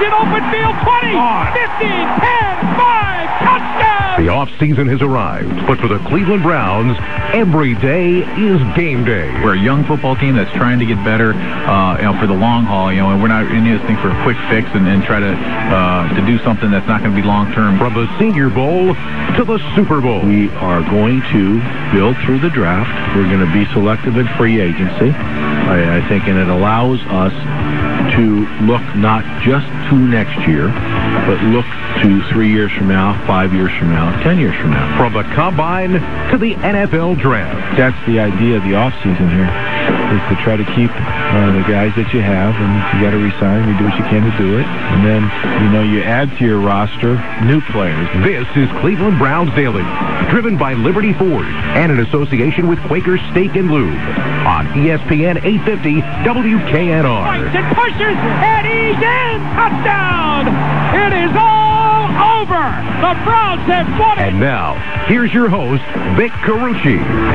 in open field. 20, 15, 10, 5, touchdown! The offseason has arrived, but for the Cleveland Browns, every day is game day. We're a young football team that's trying to get better, for the long haul, and we're not in this thing for a quick fix and try to do something that's not going to be long-term. From the Senior Bowl to the Super Bowl. We are going to build through the draft. We're going to be selective in free agency, I think, and it allows us to look not just to next year, but look to 3 years from now, 5 years from now, 10 years from now. From the Combine to the NFL Draft. That's the idea of the offseason here, is to try to keep the guys that you have, and if you got to resign, you do what you can to do it. And then, you add to your roster new players. This is Cleveland Browns Daily, driven by Liberty Ford and in association with Quaker Steak and Lube on ESPN 850 WKNR. Fights and pushes, and he's in! Touchdown! It is all over! The Browns have won it! And now, here's your host, Vic Carucci.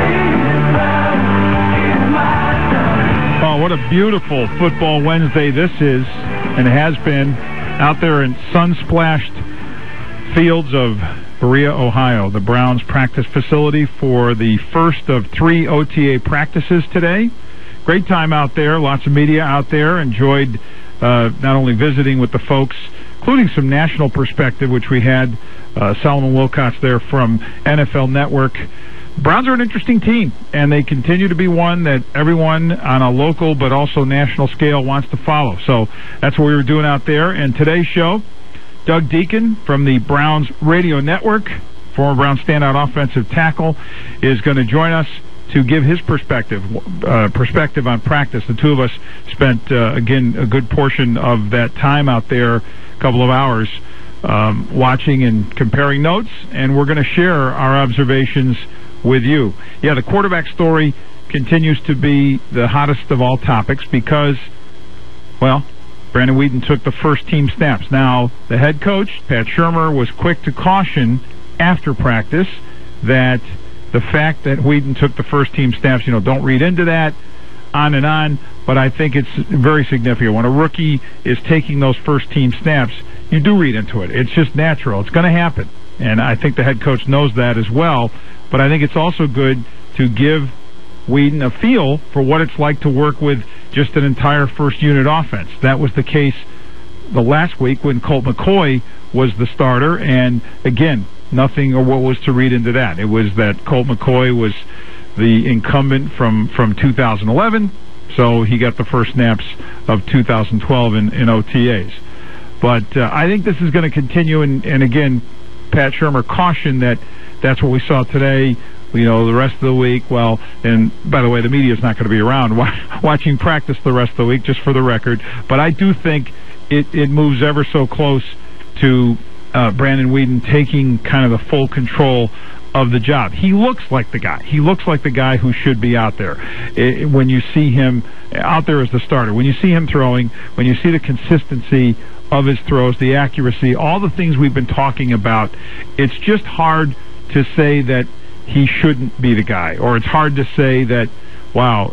Oh, what a beautiful football Wednesday this is, and has been, out there in sun-splashed fields of Berea, Ohio, the Browns practice facility for the first of 3 OTA practices today. Great time out there, lots of media out there. Enjoyed not only visiting with the folks, including some national perspective, which we had Solomon Wilcots there from NFL Network. Browns are an interesting team, and they continue to be one that everyone on a local but also national scale wants to follow. So that's what we were doing out there. And today's show, Doug Deacon from the Browns Radio Network, former Browns standout offensive tackle, is going to join us to give his perspective on practice. The two of us spent, again, a good portion of that time out there, a couple of hours, watching and comparing notes, and we're going to share our observations with you. Yeah, the quarterback story continues to be the hottest of all topics because, well, Brandon Weeden took the first team snaps. Now, the head coach, Pat Shurmur, was quick to caution after practice that the fact that Weeden took the first team snaps, don't read into that, on and on, but I think it's very significant. When a rookie is taking those first team snaps, you do read into it. It's just natural. It's going to happen. And I think the head coach knows that as well, but I think it's also good to give Weeden a feel for what it's like to work with just an entire first unit offense. That was the case the last week when Colt McCoy was the starter, and again, nothing or what was to read into that. It was that Colt McCoy was the incumbent from 2011, so he got the first snaps of 2012 in OTAs. But I think this is going to continue, and again, Pat Shurmur cautioned that that's what we saw today. The rest of the week, well, and by the way, the media is not going to be around watching practice the rest of the week, just for the record. But I do think it moves ever so close to Brandon Weeden taking kind of the full control of the job. He looks like the guy. He looks like the guy who should be out there. When you see him out there as the starter, when you see him throwing, when you see the consistency of his throws, the accuracy, all the things we've been talking about, it's just hard to say that he shouldn't be the guy, or it's hard to say that, wow,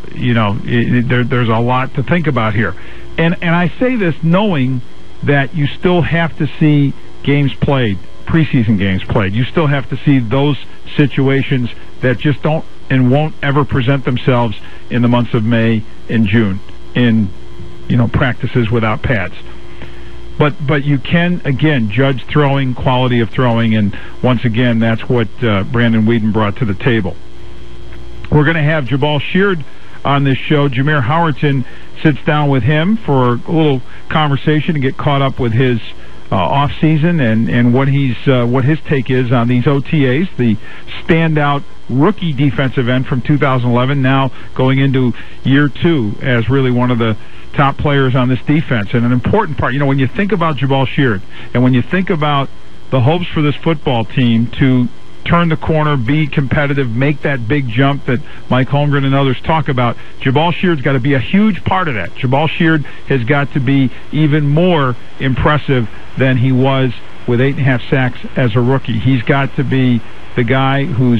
there's a lot to think about here. And I say this knowing that you still have to see games played, preseason games played. You still have to see those situations that just don't and won't ever present themselves in the months of May and June in, practices without pads. But you can, again, judge throwing, quality of throwing, and once again, that's what Brandon Weeden brought to the table. We're going to have Jabaal Sheard on this show. Jameer Howerton sits down with him for a little conversation to get caught up with his off-season and what his take is on these OTAs, the standout rookie defensive end from 2011, now going into year 2 as really one of the top players on this defense. And an important part, when you think about Jabaal Sheard and when you think about the hopes for this football team to turn the corner, be competitive, make that big jump that Mike Holmgren and others talk about, Jabaal Sheard's got to be a huge part of that. Jabaal Sheard has got to be even more impressive than he was with 8.5 sacks as a rookie. He's got to be the guy who's,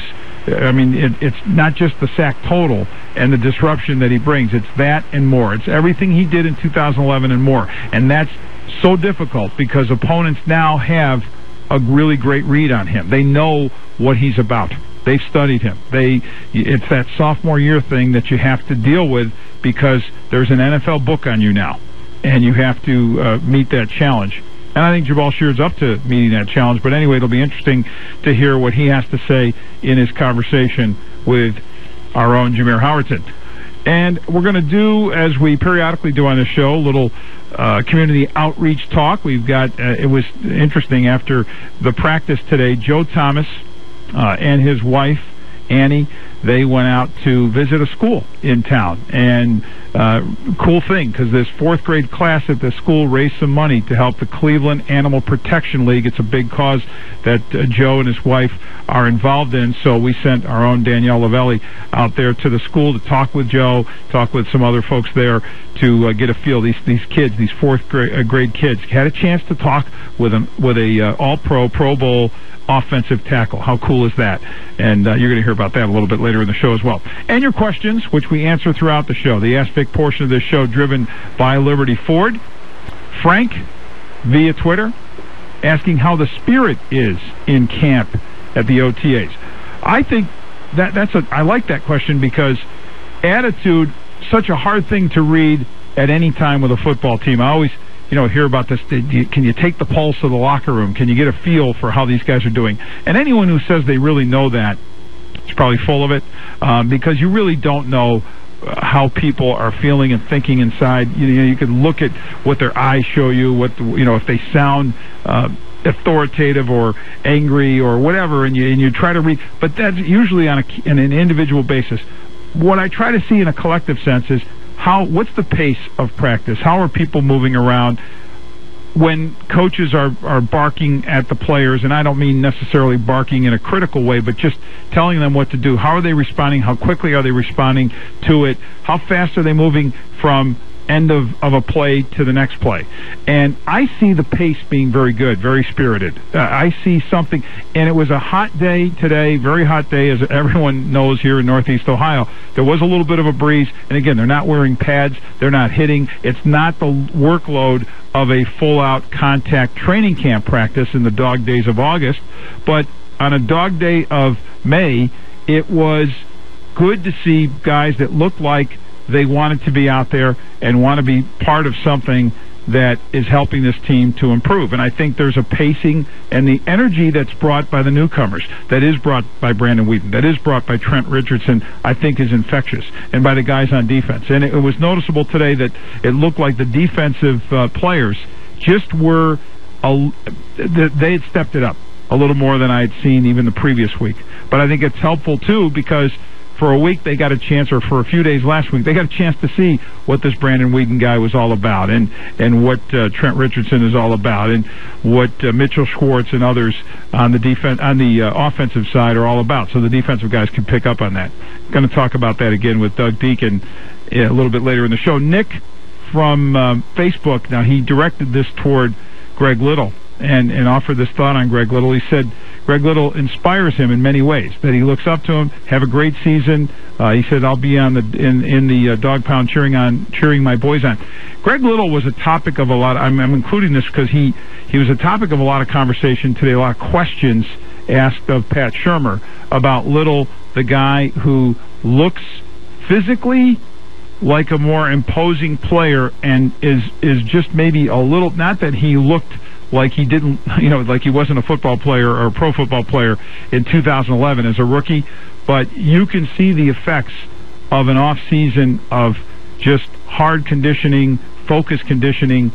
it's not just the sack total and the disruption that he brings. It's that and more. It's everything he did in 2011 and more. And that's so difficult because opponents now have a really great read on him. They know what he's about. They've studied him. It's that sophomore year thing that you have to deal with because there's an NFL book on you now, and you have to meet that challenge. And I think Jabal Sheard's up to meeting that challenge. But anyway, it'll be interesting to hear what he has to say in his conversation with our own Jameer Howardson. And we're going to do, as we periodically do on the show, a little community outreach talk. We've got, it was interesting after the practice today, Joe Thomas and his wife, Annie, they went out to visit a school in town. And cool thing, because this 4th grade class at the school raised some money to help the Cleveland Animal Protection League. It's a big cause that Joe and his wife are involved in. So we sent our own Danielle Lavelli out there to the school to talk with Joe, talk with some other folks there to get a feel. These kids, these 4th grade kids, had a chance to talk with a All-Pro, Pro Bowl offensive tackle. How cool is that? And you're going to hear about that a little bit later in the show as well. And your questions, which we answer throughout the show. The Ask Vic portion of this show driven by Liberty Ford. Frank, via Twitter, asking how the spirit is in camp at the OTAs. I think I like that question because attitude, such a hard thing to read at any time with a football team. I always hear about this. Can you take the pulse of the locker room? Can you get a feel for how these guys are doing? And anyone who says they really know that is probably full of it, because you really don't know how people are feeling and thinking inside. You can look at what their eyes show you, if they sound authoritative or angry or whatever, and you try to read. But that's usually on an individual basis. What I try to see in a collective sense is what's the pace of practice? How are people moving around? When coaches are barking at the players, and I don't mean necessarily barking in a critical way, but just telling them what to do. How are they responding? How quickly are they responding to it? How fast are they moving from end of a play to the next play? And I see the pace being very good, very spirited. I see something, and it was a hot day today, very hot day, as everyone knows here in Northeast Ohio. There was a little bit of a breeze, and again, they're not wearing pads, they're not hitting. It's not the workload of a full-out contact training camp practice in the dog days of August, but on a dog day of May, it was good to see guys that looked like they wanted to be out there and want to be part of something that is helping this team to improve. And I think there's a pacing and the energy that's brought by the newcomers, that is brought by Brandon Wheaton, that is brought by Trent Richardson, I think is infectious, and by the guys on defense. And it was noticeable today that it looked like the defensive players just were, they had stepped it up a little more than I had seen even the previous week. But I think it's helpful, too, because for a week they got a chance, or for a few days last week, they got a chance to see what this Brandon Wheaton guy was all about, and what Trent Richardson is all about, and what Mitchell Schwartz and others on the offensive side are all about. So the defensive guys can pick up on that. Going to talk about that again with Doug Deacon a little bit later in the show. Nick from Facebook, now he directed this toward Greg Little and offered this thought on Greg Little. He said Greg Little inspires him in many ways, that he looks up to him, have a great season. He said, I'll be on in the dog pound cheering my boys on. Greg Little was a topic of a lot. I'm including this because he was a topic of a lot of conversation today, a lot of questions asked of Pat Shurmur about Little, the guy who looks physically like a more imposing player and is just maybe a little, not that he looked like he didn't, like he wasn't a football player or a pro football player in 2011 as a rookie, but you can see the effects of an off season of just hard conditioning, focus conditioning,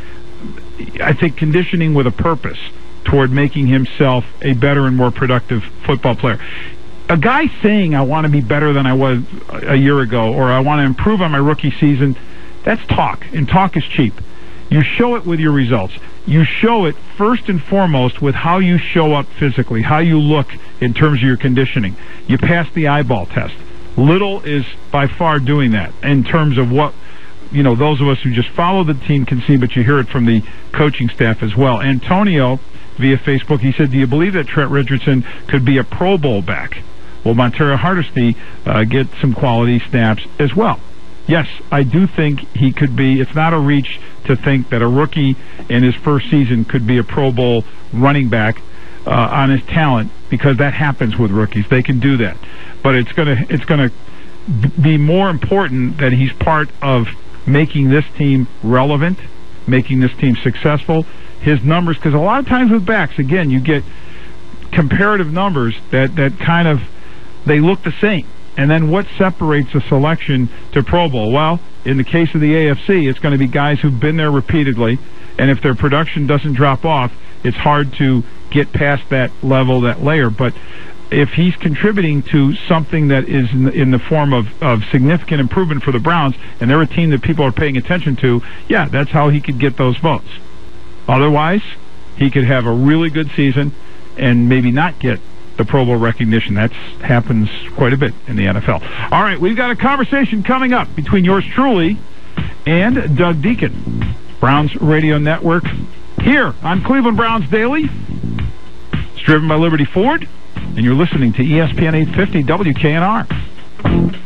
I think conditioning with a purpose toward making himself a better and more productive football player. A guy saying, I want to be better than I was a year ago, or I want to improve on my rookie season, that's talk, and talk is cheap. You show it with your results. You show it first and foremost with how you show up physically, how you look in terms of your conditioning. You pass the eyeball test. Little is by far doing that in terms of what, those of us who just follow the team can see, but you hear it from the coaching staff as well. Antonio, via Facebook, he said, do you believe that Trent Richardson could be a Pro Bowl back? Will Montero Hardesty get some quality snaps as well? yes, I do think he could be. It's not a reach to think that a rookie in his first season could be a Pro Bowl running back on his talent, because that happens with rookies. They can do that. But it's gonna be more important that he's part of making this team relevant, making this team successful. His numbers, because a lot of times with backs, again, you get comparative numbers that kind of, they look the same. And then what separates a selection to Pro Bowl? Well, in the case of the AFC, it's going to be guys who've been there repeatedly, and if their production doesn't drop off, it's hard to get past that level, that layer. But if he's contributing to something that is in the form of significant improvement for the Browns, and they're a team that people are paying attention to, yeah, that's how he could get those votes. Otherwise, he could have a really good season and maybe not get the Pro Bowl recognition. That happens quite a bit in the NFL. All right, we've got a conversation coming up between yours truly and Doug Deacon. Browns Radio Network here on Cleveland Browns Daily. It's driven by Liberty Ford, and you're listening to ESPN 850 WKNR.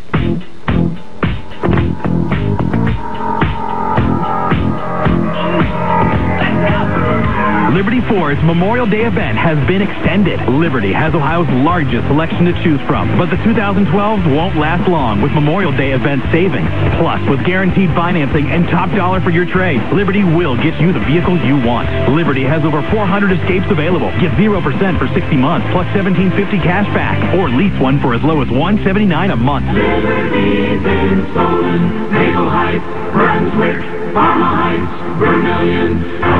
Liberty Ford's Memorial Day event has been extended. Liberty has Ohio's largest selection to choose from, but the 2012s won't last long with Memorial Day event savings. Plus, with guaranteed financing and top dollar for your trade, Liberty will get you the vehicle you want. Liberty has over 400 Escapes available. Get 0% for 60 months plus $1,750 cash back, or lease one for as low as $179 a month. Liberty's in Solon, Maple Heights, Brunswick, Parma Heights, Vermilion,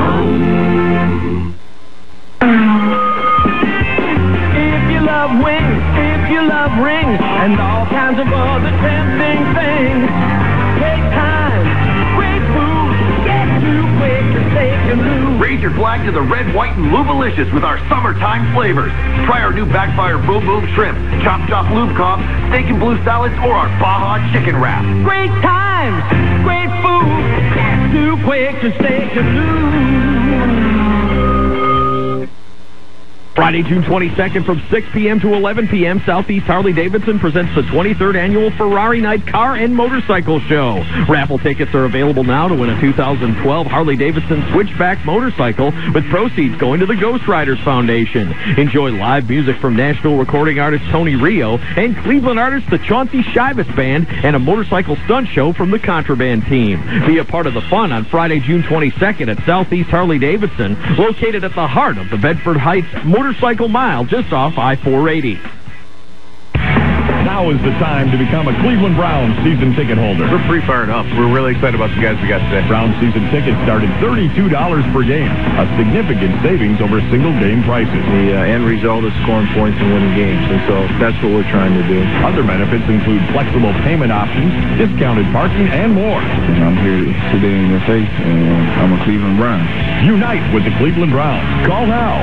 If you love wings, if you love rings, and all kinds of other tempting things, take time, great food, get too quick to take and lose. Raise your flag to the red, white, and Lubalicious with our summertime flavors. Try our new Backfire Boom Boom Shrimp, Chop Chop Lube Cobb, Steak and Blue Salads, or our Baja Chicken Wrap. Great times, great food, get too quick to take and lose. Friday, June 22nd from 6 p.m. to 11 p.m., Southeast Harley-Davidson presents the 23rd Annual Ferrari Night Car and Motorcycle Show. Raffle tickets are available now to win a 2012 Harley-Davidson Switchback motorcycle, with proceeds going to the Ghost Riders Foundation. Enjoy live music from national recording artist Tony Rio and Cleveland artist the Chauncey Shivas Band, and a motorcycle stunt show from the Contraband team. Be a part of the fun on Friday, June 22nd at Southeast Harley-Davidson, located at the heart of the Bedford Heights Motorcycle Mile, just off I-480. Now is the time to become a Cleveland Browns season ticket holder. We're pretty fired up. We're really excited about the guys we got today. Browns season tickets start at $32 per game, a significant savings over single game prices. The end result is scoring points and winning games, and so that's what we're trying to do. Other benefits include flexible payment options, discounted parking, and more. I'm here today in your face, and I'm a Cleveland Brown. Unite with the Cleveland Browns. Call now,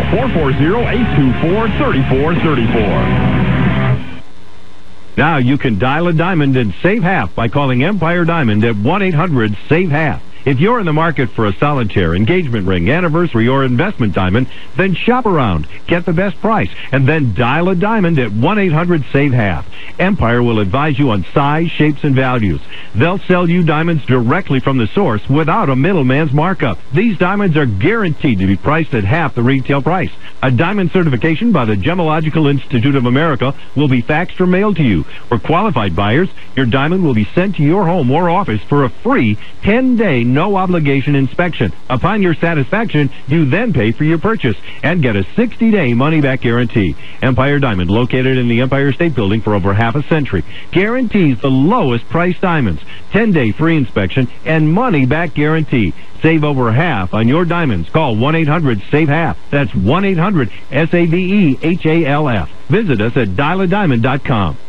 440-824-3434. Now you can dial a diamond and save half by calling Empire Diamond at 1-800-SAVE-HALF. If you're in the market for a solitaire, engagement ring, anniversary, or investment diamond, then shop around, get the best price, and then dial a diamond at 1-800-SAVE-HALF. Empire will advise you on size, shapes, and values. They'll sell you diamonds directly from the source without a middleman's markup. These diamonds are guaranteed to be priced at half the retail price. A diamond certification by the Gemological Institute of America will be faxed or mailed to you. For qualified buyers, your diamond will be sent to your home or office for a free 10-day no-obligation inspection. Upon your satisfaction, you then pay for your purchase and get a 60-day money-back guarantee. Empire Diamond, located in the Empire State Building for over half a century, guarantees the lowest priced diamonds, 10-day free inspection, and money-back guarantee. Save over half on your diamonds. Call 1-800-SAVE-HALF. That's 1-800-SAVEHALF. Visit us at dialadiamond.com.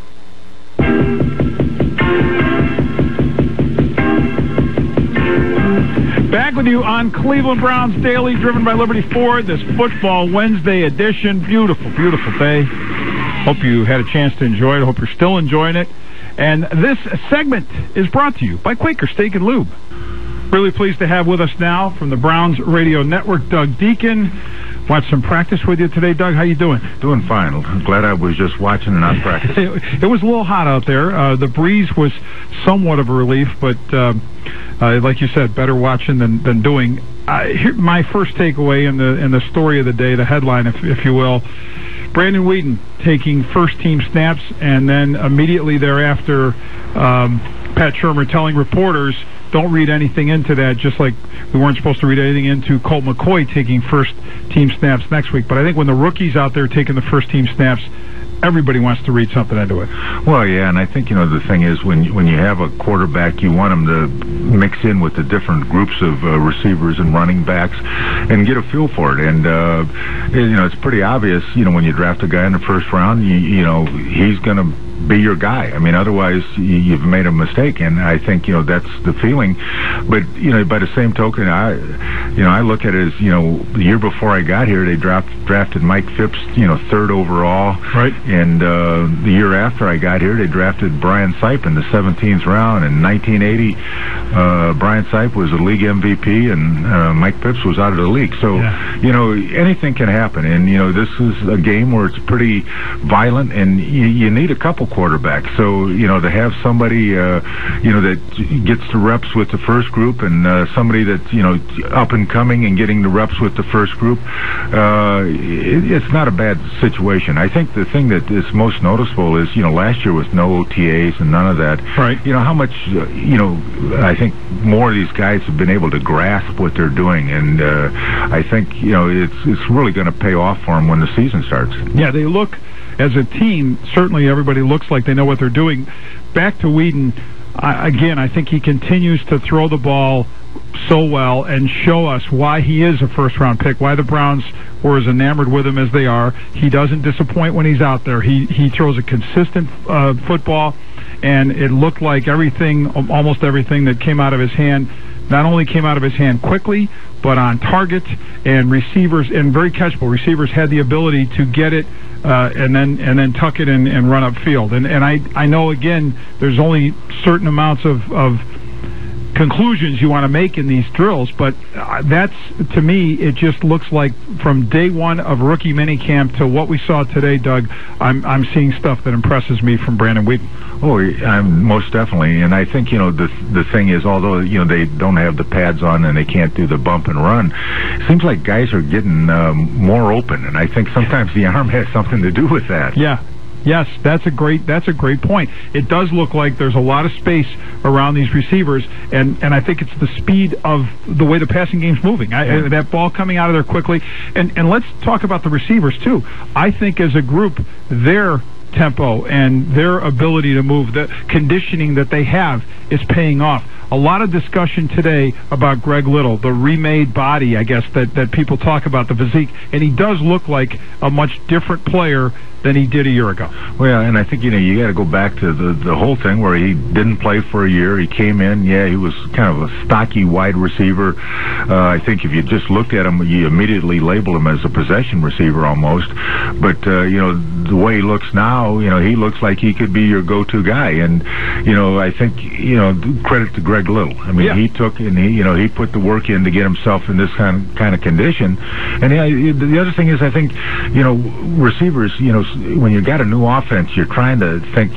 Back with you on Cleveland Browns Daily, driven by Liberty Ford, this Football Wednesday edition. Beautiful, beautiful day. Hope you had a chance to enjoy it. Hope you're still enjoying it. And this segment is brought to you by Quaker Steak and Lube. Really pleased to have with us now from the Browns Radio Network, Doug Deacon. Watched some practice with you today, Doug. How you doing? Doing fine. I'm glad I was just watching and not practicing. It was a little hot out there. The breeze was somewhat of a relief, but like you said, better watching than doing. Here, my first takeaway in the story of the day, the headline, if you will, Brandon Weeden taking first-team snaps, and then immediately thereafter, Pat Shurmur telling reporters, don't read anything into that, just like we weren't supposed to read anything into Colt McCoy taking first-team snaps next week. But I think when the rookie's out there taking the first-team snaps, everybody wants to read something into it. Well, yeah, and I think, the thing is when you have a quarterback, you want him to mix in with the different groups of receivers and running backs and get a feel for it. And, it's pretty obvious, when you draft a guy in the first round, he's going to be your guy. I mean, otherwise you've made a mistake, and I think that's the feeling. But by the same token, I look at it as the year before I got here, they drafted Mike Phipps, third overall, right? And the year after I got here, they drafted Brian Sipe in the 17th round. In 1980, Brian Sipe was the league MVP, and Mike Phipps was out of the league. So anything can happen, and this is a game where it's pretty violent, and you need a couple quarterbacks. So, to have somebody, that gets the reps with the first group, and somebody that's, up and coming and getting the reps with the first group, it's not a bad situation. I think the thing that is most noticeable is, last year with no OTAs and none of that, right? How much, I think more of these guys have been able to grasp what they're doing, and I think, it's really going to pay off for them when the season starts. Yeah, they look, as a team, certainly everybody looks like they know what they're doing. Back to Weeden, again, I think he continues to throw the ball so well and show us why he is a first-round pick, why the Browns were as enamored with him as they are. He doesn't disappoint when he's out there. He throws a consistent football, and it looked like almost everything that came out of his hand, not only came out of his hand quickly, but on target, and receivers, and very catchable. Receivers had the ability to get it and then tuck it and run upfield. And I know, again, there's only certain amounts of conclusions you want to make in these drills, but that's, to me, it just looks like from day one of rookie minicamp to what we saw today, Doug, I'm seeing stuff that impresses me from Brandon Weeden. Oh, most definitely. And I think, the thing is, although, they don't have the pads on and they can't do the bump and run, it seems like guys are getting more open. And I think sometimes the arm has something to do with that. Yeah. Yes, that's a great point. It does look like there's a lot of space around these receivers, and I think it's the speed of the way the passing game's moving. That ball coming out of there quickly. And let's talk about the receivers, too. I think as a group, their tempo and their ability to move, the conditioning that they have, is paying off. A lot of discussion today about Greg Little, the remade body, I guess, that people talk about, the physique, and he does look like a much different player than he did a year ago. Well, and I think, you got to go back to the whole thing where he didn't play for a year. He came in, he was kind of a stocky wide receiver. I think if you just looked at him, you immediately labeled him as a possession receiver almost. But, the way he looks now, he looks like he could be your go-to guy. And, I think, credit to Greg Little. I mean, he took and he put the work in to get himself in this kind of condition. And the other thing is, I think, receivers, when you got a new offense, you're trying to think,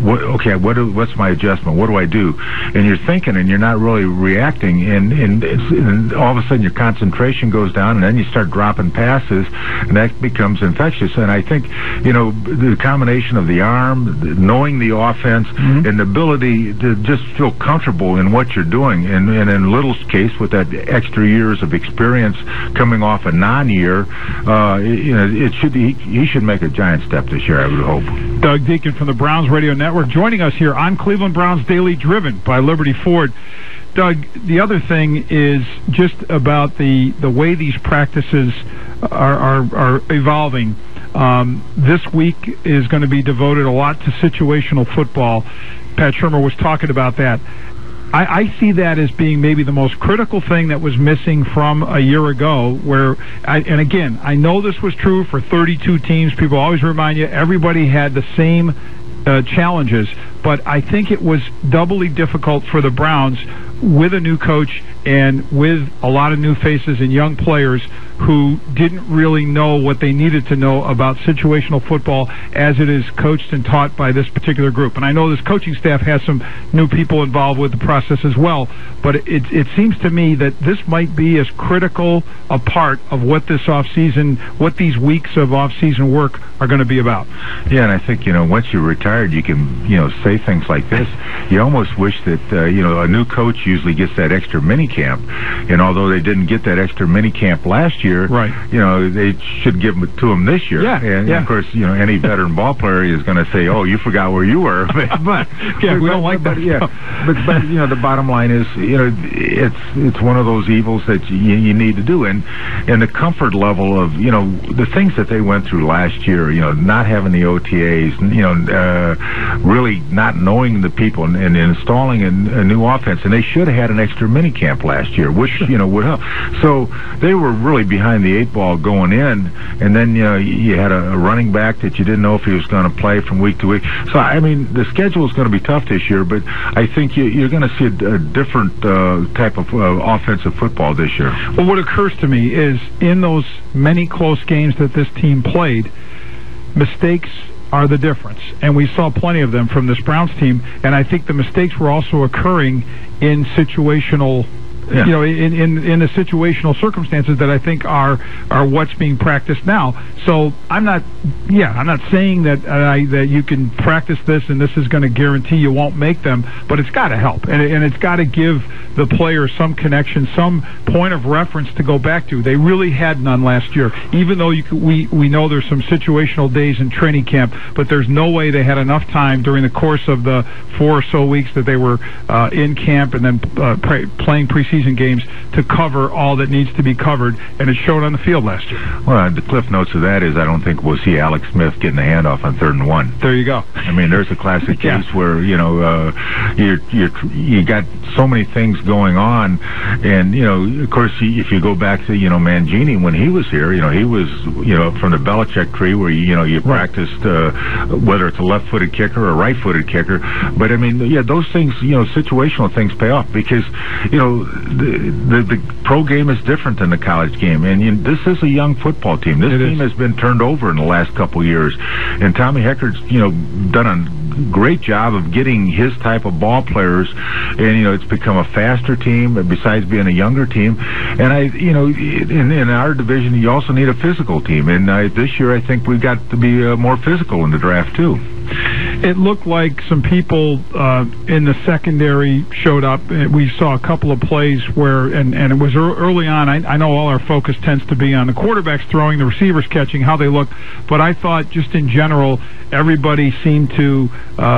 what's my adjustment? What do I do? And you're thinking, and you're not really reacting, and all of a sudden your concentration goes down, and then you start dropping passes, and that becomes infectious. And I think, the combination of the arm, knowing the offense, and the ability to just feel comfortable in what you're doing, and in Little's case, with that extra years of experience coming off a non-year, he should make a giant step this year, I would hope. Doug Deacon from the Browns Radio Network joining us here on Cleveland Browns Daily, driven by Liberty Ford. Doug, the other thing is just about the way these practices are evolving. This week is going to be devoted a lot to situational football. Pat Shurmur was talking about that. I see that as being maybe the most critical thing that was missing from a year ago, and again, I know this was true for 32 teams. People always remind you, everybody had the same challenges, but I think it was doubly difficult for the Browns with a new coach and with a lot of new faces and young players who didn't really know what they needed to know about situational football as it is coached and taught by this particular group. And I know this coaching staff has some new people involved with the process as well, but it seems to me that this might be as critical a part of what this offseason, what these weeks of offseason work are going to be about. Yeah, and I think, once you're retired, you can, say things like this. You almost wish that, a new coach usually gets that extra mini camp. And although they didn't get that extra mini camp last year, right? They should give it to them this year. Yeah, and yeah. Of course, any veteran ball player is going to say, "Oh, you forgot where you were." but yeah, we don't like that. But yeah, but the bottom line is, it's one of those evils that you need to do, and the comfort level of the things that they went through last year. Not having the OTAs, really not knowing the people and installing a new offense, and they should have had an extra mini camp last year, which would help. So they were really behind the 8 ball going in, and then you had a running back that you didn't know if he was going to play from week to week. So I mean, the schedule is going to be tough this year, but I think you're going to see a different type of offensive football this year. Well, what occurs to me is in those many close games that this team played, mistakes are the difference, and we saw plenty of them from this Browns team, and I think the mistakes were also occurring in situational in the situational circumstances that I think are what's being practiced now. So I'm not saying that that you can practice this and this is going to guarantee you won't make them, but it's got to help, and it's got to give the players some connection, some point of reference to go back to. They really had none last year, even though we know there's some situational days in training camp, but there's no way they had enough time during the course of the 4 or so weeks that they were in camp and then playing preseason games to cover all that needs to be covered, and it showed on the field last year. Well, the cliff notes of that is I don't think we'll see Alex Smith getting the handoff on 3rd and 1. There you go. I mean, there's a classic case where you got so many things going on, and of course, if you go back to Mangini when he was here, he was from the Belichick tree where you practiced whether it's a left-footed kicker or a right-footed kicker. But I mean, those things, situational things pay off because the pro game is different than the college game, and this is a young football team. This team has been turned over in the last couple of years, and Tommy Heckert's done a great job of getting his type of ball players, and it's become a faster team besides being a younger team. And in our division, you also need a physical team, and this year I think we've got to be more physical in the draft too. It looked like some people in the secondary showed up. We saw a couple of plays where, and it was early on. I know all our focus tends to be on the quarterbacks throwing, the receivers catching, how they look. But I thought just in general, everybody seemed to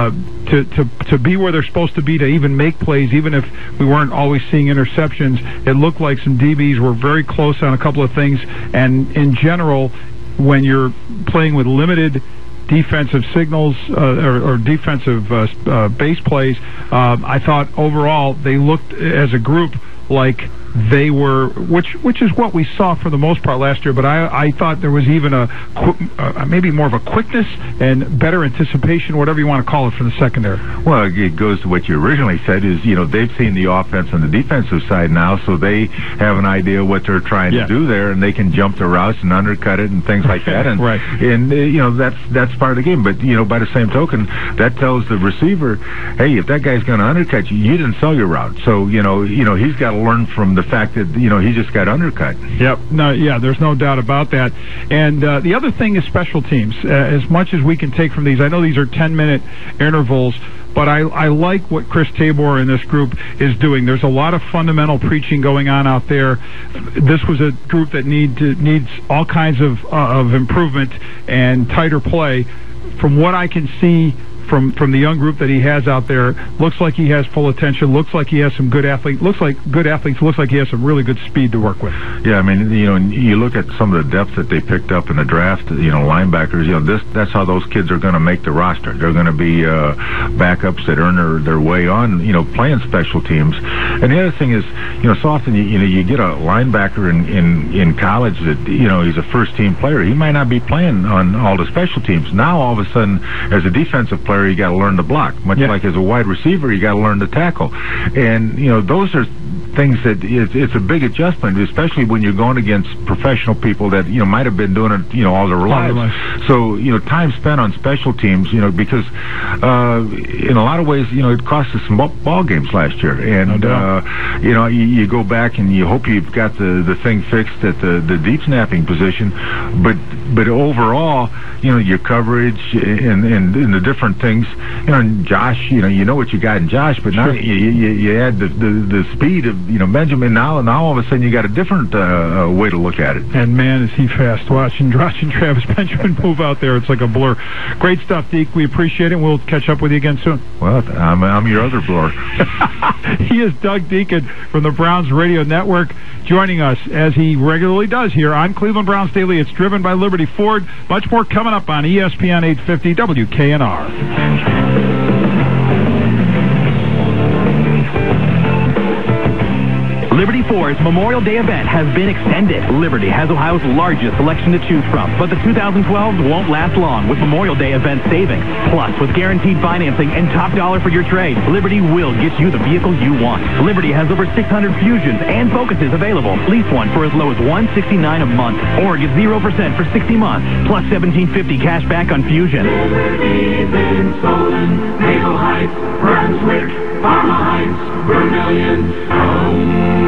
be where they're supposed to be, to even make plays, even if we weren't always seeing interceptions. It looked like some DBs were very close on a couple of things. And in general, when you're playing with limited defensive signals or defensive base plays, I thought overall they looked as a group like they were, which is what we saw for the most part last year. But I thought there was even maybe more of a quickness and better anticipation, whatever you want to call it, for the secondary. Well, it goes to what you originally said is, they've seen the offense on the defensive side now, so they have an idea what they're trying to do there, and they can jump the routes and undercut it and things like that. And, right. And, that's part of the game. But, by the same token, that tells the receiver, hey, if that guy's going to undercut you, you didn't sell your route. So, he's got to learn from the fact that, he just got undercut. Yep. No, yeah, there's no doubt about that. And the other thing is special teams. As much as we can take from these, I know these are 10-minute intervals, but I like what Chris Tabor and this group is doing. There's a lot of fundamental preaching going on out there. This was a group that needs all kinds of improvement and tighter play. From what I can see from the young group that he has out there, looks like he has full attention, looks like he has some good athletes, looks like he has some really good speed to work with. Yeah, I mean, you look at some of the depth that they picked up in the draft, linebackers, that's how those kids are going to make the roster. They're going to be backups that earn their way on, playing special teams. And the other thing is, so often, you get a linebacker in college that, he's a first-team player. He might not be playing on all the special teams. Now, all of a sudden, as a defensive player, player, you got to learn to block. Much like as a wide receiver, you got to learn to tackle. And, those are things that it's a big adjustment, especially when you're going against professional people that, might have been doing it, all their lives. So, time spent on special teams, because in a lot of ways, it cost us some ball games last year. And, you go back and you hope you've got the thing fixed at the deep snapping position. But overall, your coverage and the different things, and Josh, you know what you got in Josh, but now you add the speed of, Benjamin. Now all of a sudden you got a different way to look at it. And man, is he fast. Watching Travis Benjamin move out there, it's like a blur. Great stuff, Deke. We appreciate it. We'll catch up with you again soon. Well, I'm your other blur. He is Doug Deacon from the Browns Radio Network, joining us as he regularly does here on Cleveland Browns Daily. It's driven by Liberty Ford. Much more coming up on ESPN 850 WKNR. Liberty Ford's Memorial Day event has been extended. Liberty has Ohio's largest selection to choose from, but the 2012s won't last long with Memorial Day event savings. Plus, with guaranteed financing and top dollar for your trade, Liberty will get you the vehicle you want. Liberty has over 600 Fusions and Focuses available. Lease one for as low as $169 a month, or get 0% for 60 months, plus $1,750 cash back on Fusion. Liberty's in Solon, Maple Heights, Brunswick, Parma Heights, Vermilion,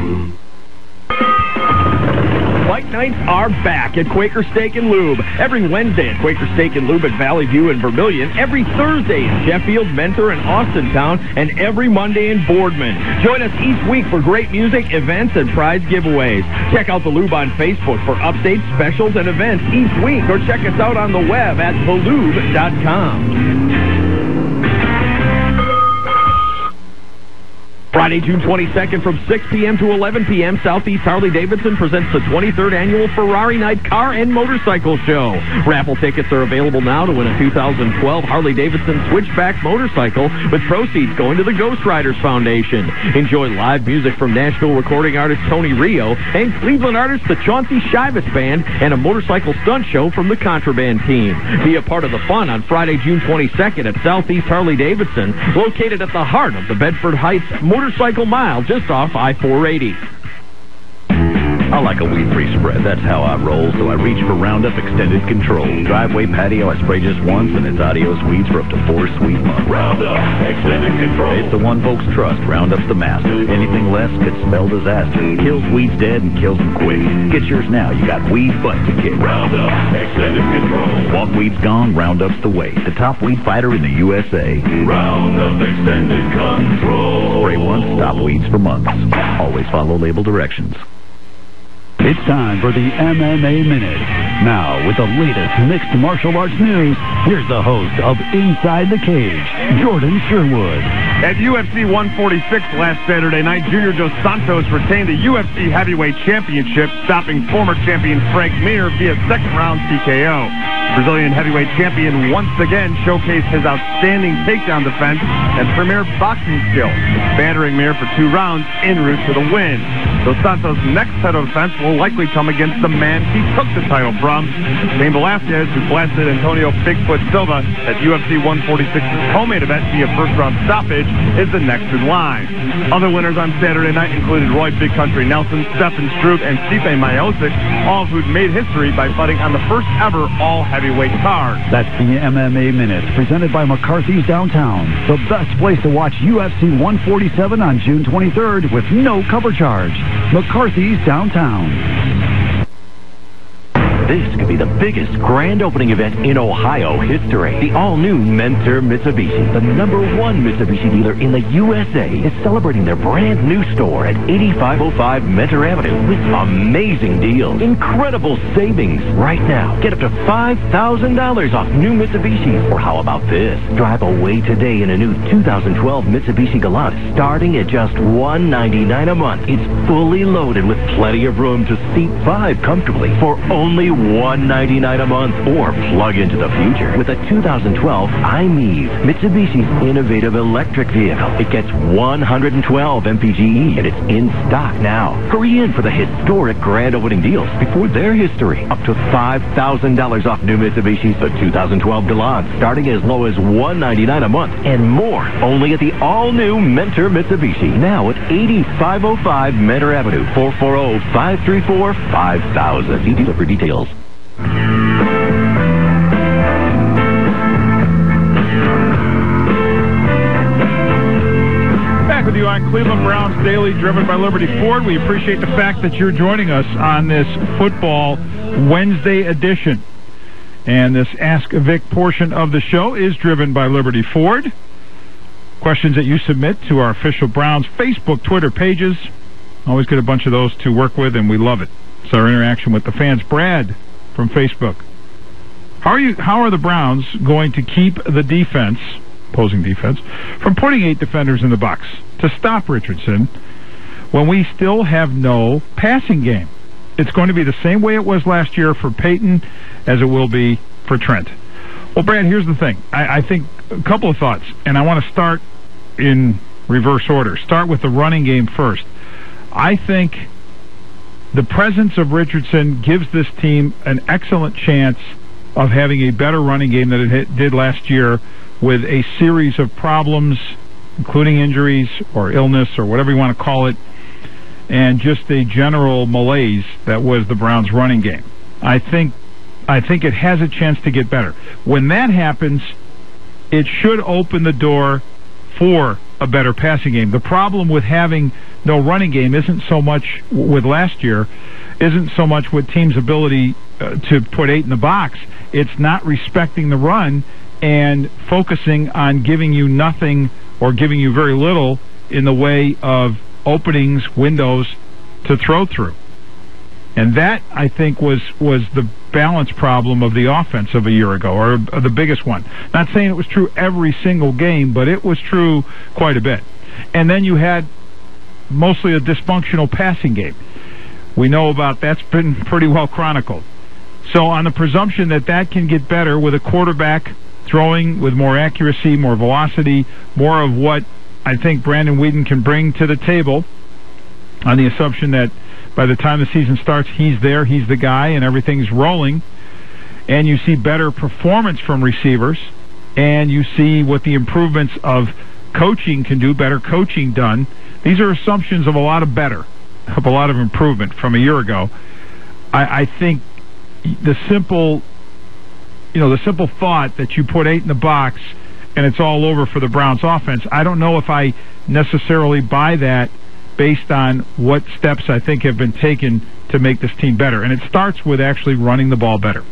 Fight nights are back at Quaker Steak and Lube. Every Wednesday at Quaker Steak and Lube at Valley View and Vermilion. Every Thursday in Sheffield, Mentor, and Austintown. And every Monday in Boardman. Join us each week for great music, events, and prize giveaways. Check out the Lube on Facebook for updates, specials, and events each week. Or check us out on the web at thelube.com. Friday, June 22nd from 6 p.m. to 11 p.m., Southeast Harley-Davidson presents the 23rd Annual Ferrari Night Car and Motorcycle Show. Raffle tickets are available now to win a 2012 Harley-Davidson Switchback motorcycle with proceeds going to the Ghost Riders Foundation. Enjoy live music from Nashville recording artist Tony Rio and Cleveland artist the Chauncey Shivas Band and a motorcycle stunt show from the Contraband team. Be a part of the fun on Friday, June 22nd at Southeast Harley-Davidson, located at the heart of the Bedford Heights Motorcycle Mile, just off I-480. I like a weed-free spread. That's how I roll, so I reach for Roundup Extended Control. Driveway, patio, I spray just once, and it's adios weeds for up to 4 sweet months. Roundup Extended Control. It's the one folks trust. Roundup's the master. Anything less could spell disaster. Kills weeds dead and kills them quick. Get yours now. You got weed butt to kick. Roundup Extended Control. Want weeds gone? Roundup's the way. The top weed fighter in the USA. Roundup Extended Control. Spray once, stop weeds for months. Always follow label directions. It's time for the MMA Minute. Now, with the latest mixed martial arts news, here's the host of Inside the Cage, Jordan Sherwood. At UFC 146 last Saturday night, Junior Dos Santos retained the UFC Heavyweight Championship, stopping former champion Frank Mir via second-round TKO. Brazilian heavyweight champion once again showcased his outstanding takedown defense and premier boxing skills, battering Mir for 2 rounds en route to the win. Dos Santos' next title defense will likely come against the man he took the title from. Cain Velasquez, who blasted Antonio Bigfoot Silva at UFC 146's co-main event via first-round stoppage, is the next in line. Other winners on Saturday night included Roy Big Country Nelson, Stefan Struve, and Stipe Miocic, all of who'd made history by fighting on the first-ever all-heavyweight card. That's the MMA Minute, presented by McCarthy's Downtown, the best place to watch UFC 147 on June 23rd with no cover charge. McCarthy's Downtown. This could be the biggest grand opening event in Ohio history. The all-new Mentor Mitsubishi, the #1 Mitsubishi dealer in the USA, is celebrating their brand new store at 8505 Mentor Avenue with amazing deals, incredible savings. Right now, get up to $5,000 off new Mitsubishis. Or how about this? Drive away today in a new 2012 Mitsubishi Galant, starting at just $199 a month. It's fully loaded with plenty of room to seat 5 comfortably for only $199 a month, or plug into the future with a 2012 i-MiEV, Mitsubishi's innovative electric vehicle. It gets 112 mpge, and it's in stock now. Hurry in for the historic grand opening deals before their history. Up to $5,000 off new Mitsubishis, the 2012 Delance, starting as low as $199 a month, and more. Only at the all-new Mentor Mitsubishi, now at 8505 Mentor Avenue, 440-534-5000. See dealer for details. Back with you on Cleveland Browns Daily, driven by Liberty Ford. We appreciate the fact that you're joining us on this Football Wednesday edition. And this Ask Vic portion of the show is driven by Liberty Ford. Questions that you submit to our official Browns Facebook, Twitter pages. Always get a bunch of those to work with, and we love it. It's our interaction with the fans. Brad from Facebook. How are the Browns going to keep the defense, opposing defense, from putting 8 defenders in the box to stop Richardson when we still have no passing game? It's going to be the same way it was last year for Peyton as it will be for Trent. Well, Brad, here's the thing. I think a couple of thoughts, and I want to start in reverse order. Start with the running game first. I think the presence of Richardson gives this team an excellent chance of having a better running game than it did last year, with a series of problems, including injuries or illness or whatever you want to call it, and just a general malaise that was the Browns' running game. I think it has a chance to get better. When that happens, it should open the door for a better passing game. The problem with having no running game isn't so much with last year, isn't so much with teams' ability to put 8 in the box. It's not respecting the run and focusing on giving you nothing or giving you very little in the way of openings, windows to throw through. And that, I think, was the balance problem of the offense of a year ago, or the biggest one. Not saying it was true every single game, but it was true quite a bit. And then you had mostly a dysfunctional passing game. We know about that's been pretty well chronicled. So on the presumption that that can get better with a quarterback throwing with more accuracy, more velocity, more of what I think Brandon Weeden can bring to the table, on the assumption that by the time the season starts, he's there, he's the guy, and everything's rolling, and you see better performance from receivers, and you see what the improvements of coaching can do, better coaching done. These are assumptions of a lot of improvement from a year ago. I think the simple thought that you put 8 in the box and it's all over for the Browns offense, I don't know if I necessarily buy that based on what steps I think have been taken to make this team better. And it starts with actually running the ball better.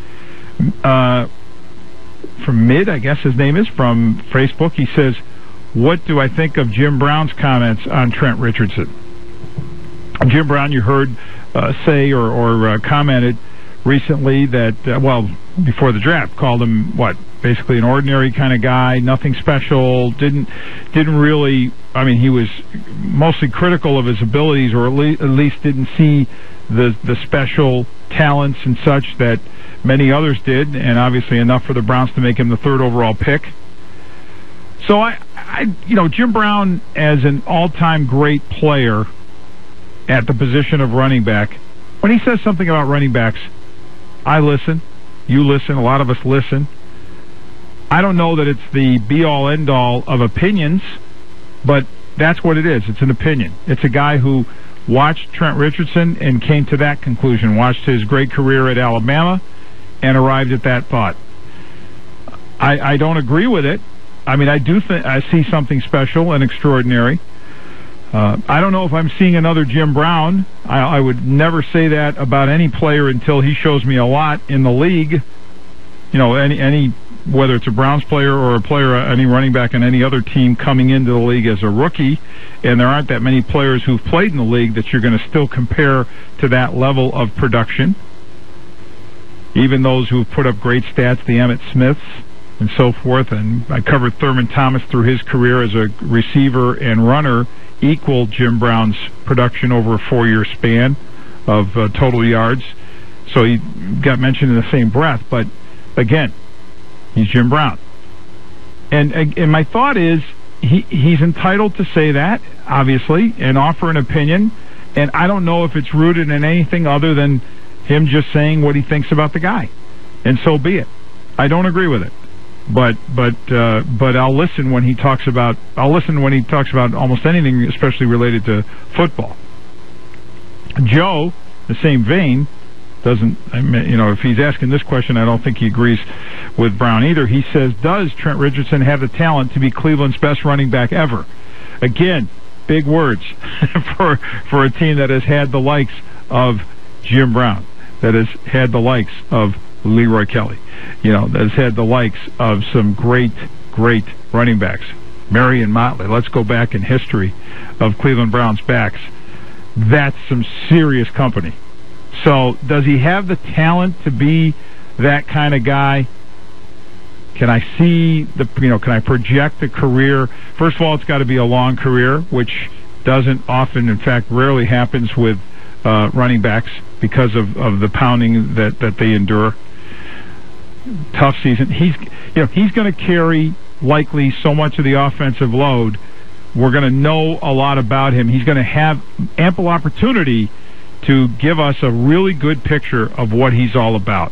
From Mid, I guess his name is, from Facebook, he says, what do I think of Jim Brown's comments on Trent Richardson? Jim Brown, you heard say or commented recently that, before the draft, called him, basically an ordinary kind of guy, nothing special, didn't really, he was mostly critical of his abilities, or at least didn't see the special talents and such that many others did, and obviously enough for the Browns to make him the 3rd overall pick. So Jim Brown, as an all-time great player at the position of running back, when he says something about running backs, I listen, you listen, a lot of us listen. I don't know that it's the be-all, end-all of opinions, but that's what it is. It's an opinion. It's a guy who watched Trent Richardson and came to that conclusion, watched his great career at Alabama, and arrived at that thought. I don't agree with it. I see something special and extraordinary. I don't know if I'm seeing another Jim Brown. I would never say that about any player until he shows me a lot in the league. Any whether it's a Browns player or a player, any running back on any other team coming into the league as a rookie, and there aren't that many players who've played in the league that you're going to still compare to that level of production. Even those who've put up great stats, the Emmitt Smiths and so forth, and I covered Thurman Thomas through his career as a receiver and runner, equaled Jim Brown's production over a 4-year span of total yards. So he got mentioned in the same breath. But, again, he's Jim Brown. And my thought is he's entitled to say that, obviously, and offer an opinion. And I don't know if it's rooted in anything other than him just saying what he thinks about the guy. And so be it. I don't agree with it. But I'll listen when he talks about almost anything, especially related to football. Joe, the same vein, if he's asking this question, I don't think he agrees with Brown either. He says, does Trent Richardson have the talent to be Cleveland's best running back ever? Again, big words for a team that has had the likes of Jim Brown, that has had the likes of Leroy Kelly, that has had the likes of some great running backs. Marion Motley. Let's go back in history of Cleveland Browns backs. That's some serious company. So, does he have the talent to be that kind of guy? Can I see can I project a career? First of all, it's got to be a long career, which doesn't often, in fact, rarely happens with running backs because of the pounding that they endure. Tough season. He's going to carry likely so much of the offensive load. We're going to know a lot about him. He's going to have ample opportunity to give us a really good picture of what he's all about.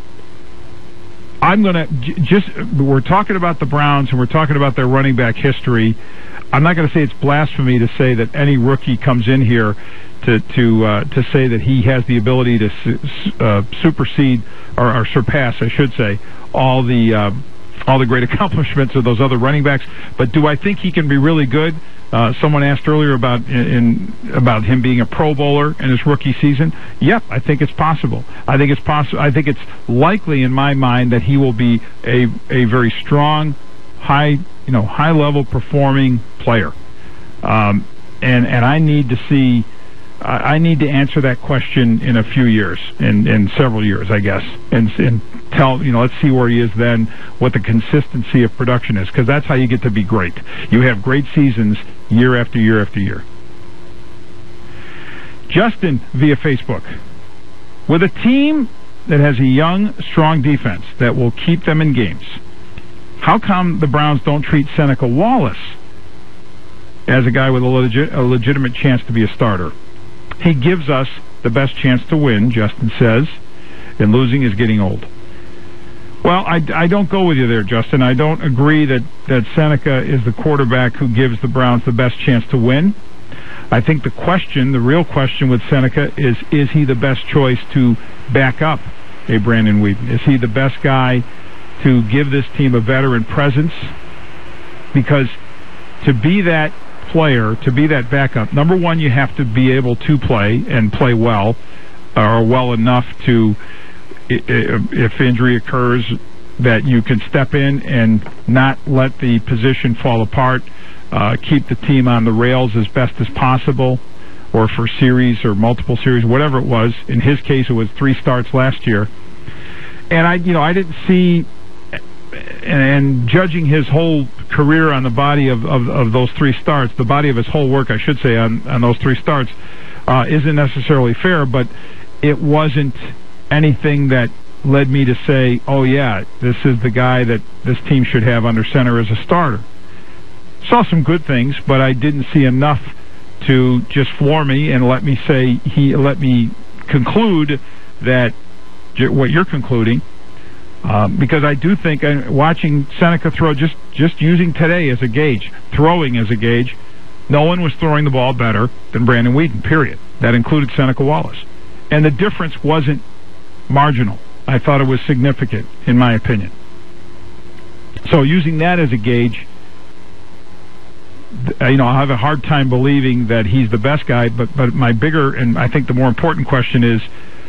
I'm going to we're talking about the Browns and we're talking about their running back history. I'm not going to say it's blasphemy to say that any rookie comes in here to say that he has the ability to supersede or surpass, I should say, all the great accomplishments of those other running backs. But do I think he can be really good? Someone asked earlier about him being a Pro Bowler in his rookie season. Yep, I think it's possible. I think it's likely in my mind that he will be a very strong, high level performing player. And I need to see. I need to answer that question in a few years, in several years, I guess, and tell, let's see where he is then, what the consistency of production is, because that's how you get to be great. You have great seasons year after year after year. Justin via Facebook. With a team that has a young, strong defense that will keep them in games, how come the Browns don't treat Seneca Wallace as a guy with a legitimate chance to be a starter? He gives us the best chance to win, Justin says, and losing is getting old. Well, I don't go with you there, Justin. I don't agree that Seneca is the quarterback who gives the Browns the best chance to win. I think the real question with Seneca is he the best choice to back up a Brandon Weeden? Is he the best guy to give this team a veteran presence? Because to be that player, to be that backup, number one, you have to be able to play and play well, or well enough to, if injury occurs, that you can step in and not let the position fall apart, keep the team on the rails as best as possible, or for series or multiple series, whatever it was. In his case, it was 3 starts last year. And I didn't see, and judging his whole career on the body of those 3 starts, the body of his whole work, I should say, on those 3 starts, isn't necessarily fair, but it wasn't anything that led me to say, oh yeah, this is the guy that this team should have under center as a starter. Saw some good things, but I didn't see enough to just floor me and let me conclude that what you're concluding. Because I do think, watching Seneca throw, just using today as a gauge, throwing as a gauge, no one was throwing the ball better than Brandon Weeden, period. That included Seneca Wallace. And the difference wasn't marginal. I thought it was significant, in my opinion. So using that as a gauge, I have a hard time believing that he's the best guy, but my bigger, and I think the more important question is,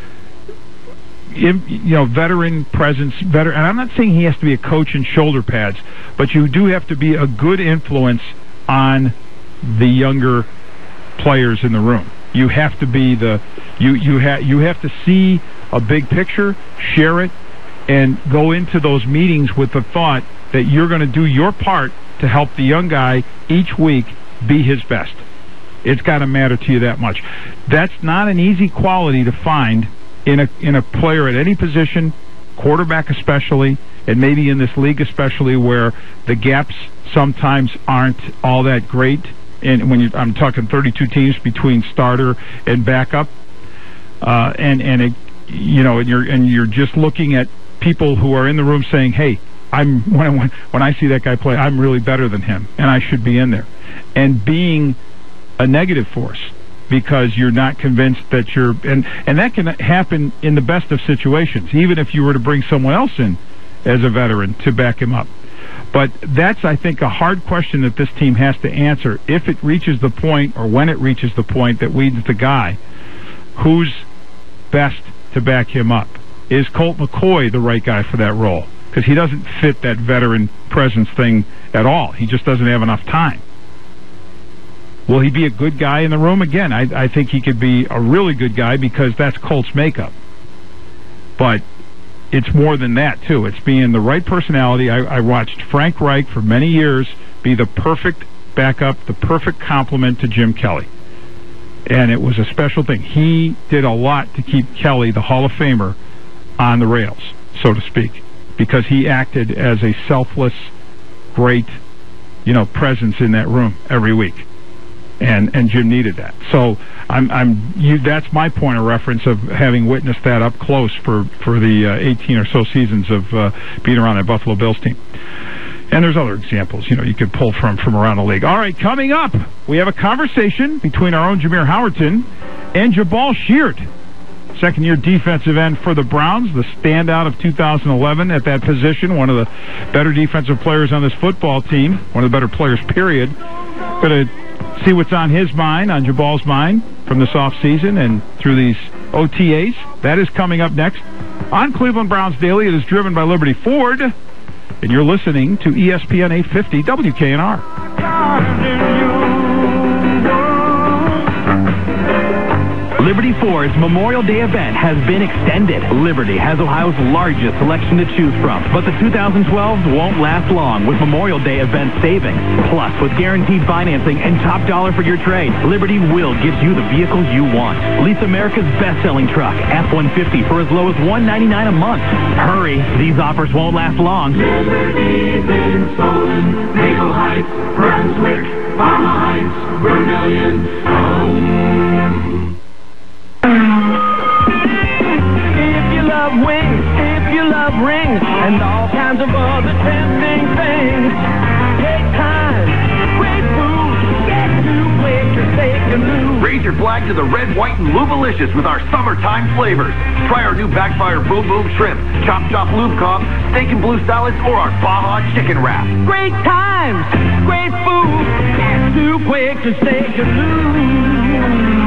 veteran presence, and I'm not saying he has to be a coach in shoulder pads, but you do have to be a good influence on the younger players in the room. You have to be you have to see a big picture, share it, and go into those meetings with the thought that you're going to do your part to help the young guy each week be his best. It's got to matter to you that much. That's not an easy quality to find in a player at any position, quarterback especially, and maybe in this league especially, where the gaps sometimes aren't all that great. And when I'm talking 32 teams between starter and backup, and you're just looking at people who are in the room saying, "Hey, when I see that guy play, I'm really better than him, and I should be in there," and being a negative force because you're not convinced that you're, and that can happen in the best of situations, even if you were to bring someone else in as a veteran to back him up. But that's, I think, a hard question that this team has to answer. If it reaches the point, or when it reaches the point that we need the guy, who's best to back him up? Is Colt McCoy the right guy for that role? Because he doesn't fit that veteran presence thing at all. He just doesn't have enough time. Will he be a good guy in the room? Again, I think he could be a really good guy because that's Colt's makeup. But it's more than that, too. It's being the right personality. I watched Frank Reich for many years be the perfect backup, the perfect complement to Jim Kelly. And it was a special thing. He did a lot to keep Kelly, the Hall of Famer, on the rails, so to speak, because he acted as a selfless, great, presence in that room every week. And Jim needed that. So that's my point of reference of having witnessed that up close for the 18 or so seasons of being around that Buffalo Bills team. And there's other examples, you could pull from around the league. All right, coming up, we have a conversation between our own Jameer Howerton and Jabal Sheard, second-year defensive end for the Browns, the standout of 2011 at that position, one of the better defensive players on this football team, one of the better players, period. Going to see what's on his mind, on Jabal's mind, from this offseason and through these OTAs. That is coming up next on Cleveland Browns Daily. It is driven by Liberty Ford, and you're listening to ESPN 850 WKNR. Liberty Ford's Memorial Day event has been extended. Liberty has Ohio's largest selection to choose from, but the 2012s won't last long with Memorial Day event savings. Plus, with guaranteed financing and top dollar for your trade, Liberty will get you the vehicle you want. Lease America's best-selling truck, F-150, for as low as $199 a month. Hurry, these offers won't last long. Liberty's been stolen. Maple Heights, Brunswick, Parma Heights, Vermillion, home. If you love wings, if you love rings, and all kinds of other tempting things, take time, great food, get to Quaker Steak and Lube. Raise your flag to the red, white, and Lubalicious with our summertime flavors. Try our new Backfire Boom Boom Shrimp, Chop Chop Lube Cobb, Steak and Blue Salads, or our Baja Chicken Wrap. Great times, great food, get to Quaker Steak and Lube.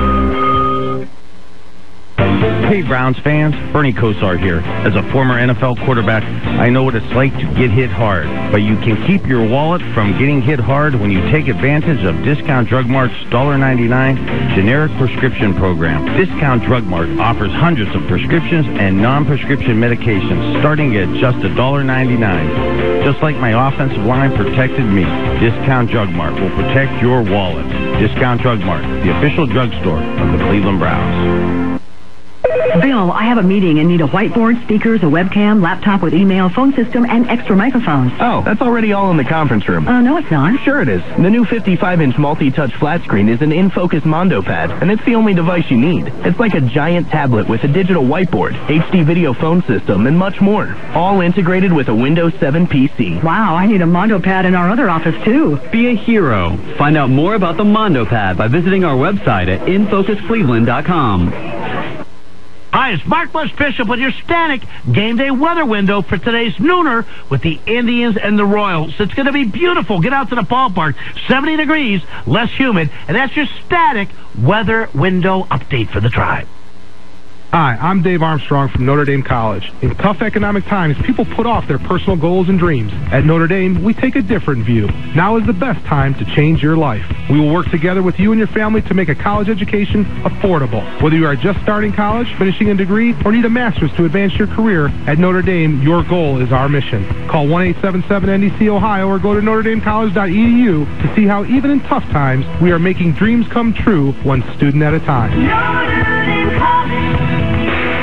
Hey, Browns fans, Bernie Kosar here. As a former NFL quarterback, I know what it's like to get hit hard. But you can keep your wallet from getting hit hard when you take advantage of Discount Drug Mart's $1.99 generic prescription program. Discount Drug Mart offers hundreds of prescriptions and non-prescription medications starting at just $1.99. Just like my offensive line protected me, Discount Drug Mart will protect your wallet. Discount Drug Mart, the official drugstore of the Cleveland Browns. Bill, I have a meeting and need a whiteboard, speakers, a webcam, laptop with email, phone system, and extra microphones. Oh, that's already all in the conference room. No, it's not. Sure it is. The new 55-inch multi-touch flat screen is an InFocus Mondo Pad, and it's the only device you need. It's like a giant tablet with a digital whiteboard, HD video phone system, and much more. All integrated with a Windows 7 PC. Wow, I need a Mondo Pad in our other office, too. Be a hero. Find out more about the Mondo Pad by visiting our website at infocuscleveland.com. Hi, it's Mark West Bishop with your Static Game Day weather window for today's nooner with the Indians and the Royals. It's going to be beautiful. Get out to the ballpark. 70 degrees, less humid, and that's your Static weather window update for the Tribe. Hi, I'm Dave Armstrong from Notre Dame College. In tough economic times, people put off their personal goals and dreams. At Notre Dame, we take a different view. Now is the best time to change your life. We will work together with you and your family to make a college education affordable. Whether you are just starting college, finishing a degree, or need a master's to advance your career, at Notre Dame, your goal is our mission. Call 1-877-NDC-OHIO or go to NotreDameCollege.edu to see how even in tough times, we are making dreams come true one student at a time. Notre Dame College.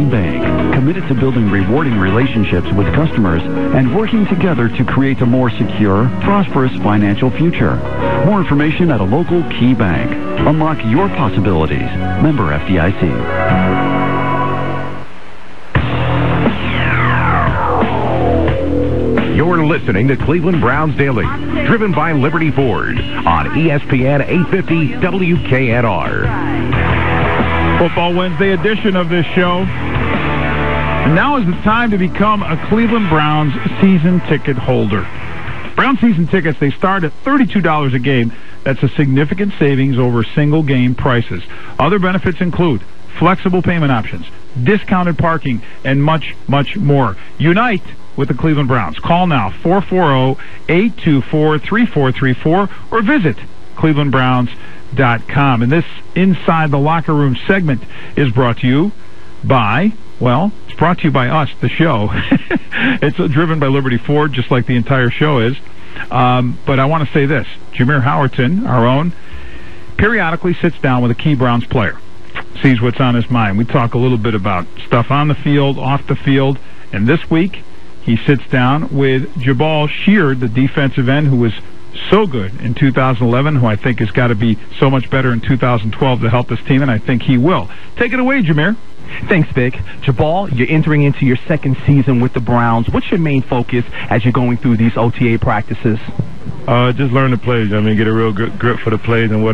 Bank, committed to building rewarding relationships with customers and working together to create a more secure, prosperous financial future. More information at a local Key Bank. Unlock your possibilities. Member FDIC. You're listening to Cleveland Browns Daily, driven by Liberty Ford on ESPN 850 WKNR. Football Wednesday edition of this show. And now is the time to become a Cleveland Browns season ticket holder. Brown season tickets, they start at $32 a game. That's a significant savings over single game prices. Other benefits include flexible payment options, discounted parking, and much, much more. Unite with the Cleveland Browns. Call now, 440-824-3434, or visit clevelandbrowns.com. And this Inside the Locker Room segment is brought to you by, well, it's brought to you by us, the show. It's driven by Liberty Ford, just like the entire show is. But I want to say this. Jameer Howerton, our own, periodically sits down with a key Browns player, sees what's on his mind. We talk a little bit about stuff on the field, off the field, and this week he sits down with Jabal Sheard, the defensive end who was so good in 2011, who I think has got to be so much better in 2012 to help this team, and I think he will. Take it away, Jameer. Thanks, Vic. Jabal, you're entering into your second season with the Browns. What's your main focus as you're going through these OTA practices? Just learn the plays. I mean, get a real grip for the plays and what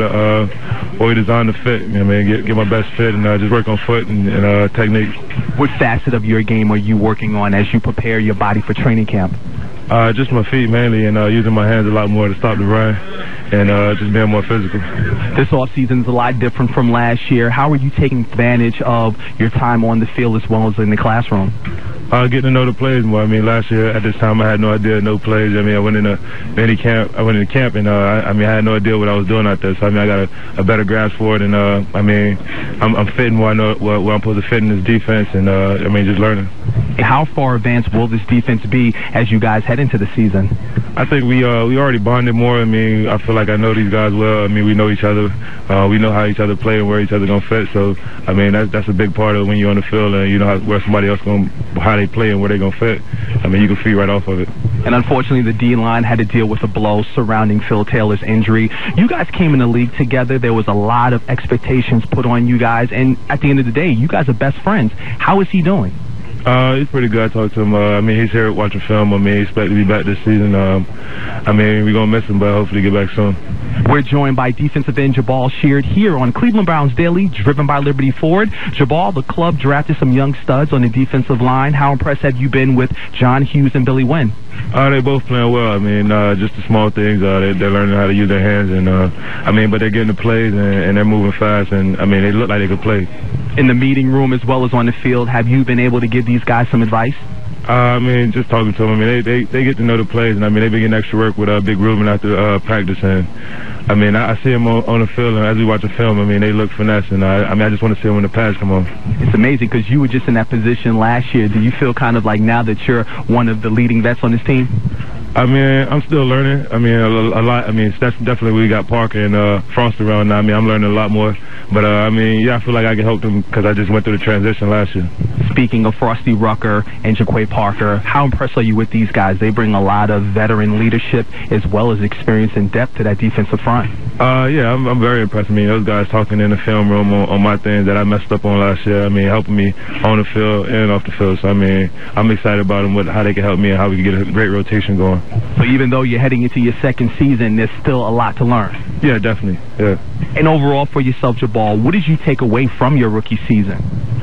we design to fit. I mean, get my best fit and just work on foot and technique. What facet of your game are you working on as you prepare your body for training camp? Just my feet mainly, and using my hands a lot more to stop the run, and just being more physical. This offseason is a lot different from last year. How are you taking advantage of your time on the field as well as in the classroom? Getting to know the plays more. I mean, last year at this time I had no idea, no plays. I mean, I went into camp, and I had no idea what I was doing out there. So I mean, I got a better grasp for it, and I mean, I'm fitting where I know where I'm supposed to fit in this defense, and I mean, just learning. How far advanced will this defense be as you guys head into the season? I think we already bonded more. I mean, I feel like I know these guys well. I mean, we know each other. We know how each other play and where each other gonna fit. So I mean, that's a big part of when you're on the field and you know where somebody else how they play and where they're gonna fit. I mean, you can feed right off of it. And unfortunately, the D-line had to deal with a blow surrounding Phil Taylor's injury. You guys came in the league together. There was a lot of expectations put on you guys, and at the end of the day, you guys are best friends. How is he doing? He's pretty good. I talked to him. I mean, he's here watching film. I mean, he expects to be back this season. I mean, we're going to miss him, but hopefully get back soon. We're joined by defensive end Jabal Sheard here on Cleveland Browns Daily, driven by Liberty Ford. Jabal, the club drafted some young studs on the defensive line. How impressed have you been with John Hughes and Billy Wynn? They both playing well. I mean, just the small things. They're learning how to use their hands, and I mean, but they're getting the plays and they're moving fast, and I mean, they look like they could play. In the meeting room as well as on the field, have you been able to give these guys some advice? I mean, just talking to them. I mean, they get to know the plays, and I mean, they've been getting extra work with Big Ruben after practice, and I mean, I see them on the field, and as we watch the film, I mean, they look finesse, and I mean, I just want to see them when the pads come on. It's amazing because you were just in that position last year. Do you feel kind of like now that you're one of the leading vets on this team? I mean, I'm still learning. I mean, a lot. I mean, that's definitely we got Parker and Frost around now. I mean, I'm learning a lot more. But, I mean, yeah, I feel like I can help them because I just went through the transition last year. Speaking of Frosty Rucker and Jaquay Parker, how impressed are you with these guys? They bring a lot of veteran leadership as well as experience and depth to that defensive front. Yeah, I'm very impressed. I mean, those guys talking in the film room on my things that I messed up on last year. I mean, helping me on the field and off the field. So, I mean, I'm excited about them, how they can help me and how we can get a great rotation going. So even though you're heading into your second season, there's still a lot to learn. Yeah, definitely. Yeah. And overall for yourself, Jabal, what did you take away from your rookie season?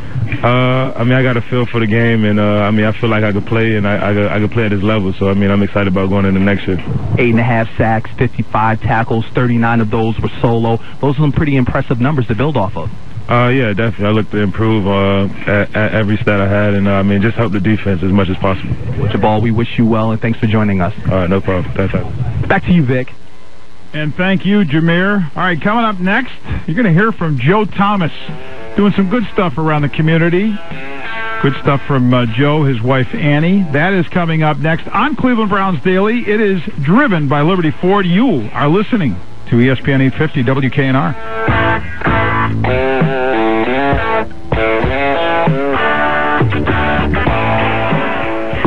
I mean, I got a feel for the game, and I mean, I feel like I could play, and I could play at this level. So, I mean, I'm excited about going into next year. 8.5 sacks, 55 tackles, 39 of those were solo. Those are some pretty impressive numbers to build off of. Yeah, definitely. I look to improve at every stat I had, and I mean, just help the defense as much as possible. Jabal, we wish you well, and thanks for joining us. All right, no problem. Thanks. Back to you, Vic. And thank you, Jameer. All right, coming up next, you're going to hear from Joe Thomas, doing some good stuff around the community. Good stuff from Joe, his wife Annie. That is coming up next on Cleveland Browns Daily. It is driven by Liberty Ford. You are listening to ESPN 850 WKNR.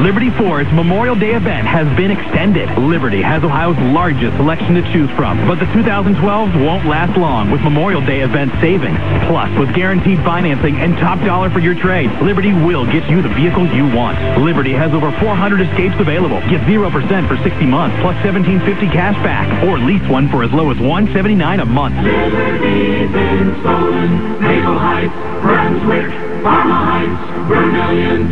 Liberty Ford's Memorial Day event has been extended. Liberty has Ohio's largest selection to choose from, but the 2012s won't last long with Memorial Day event savings. Plus, with guaranteed financing and top dollar for your trade, Liberty will get you the vehicle you want. Liberty has over 400 Escapes available. Get 0% for 60 months plus $1,750 cash back, or lease one for as low as $179 a month. Liberty's been stolen. Maple Heights, Brunswick, Parma Heights, Vermillion.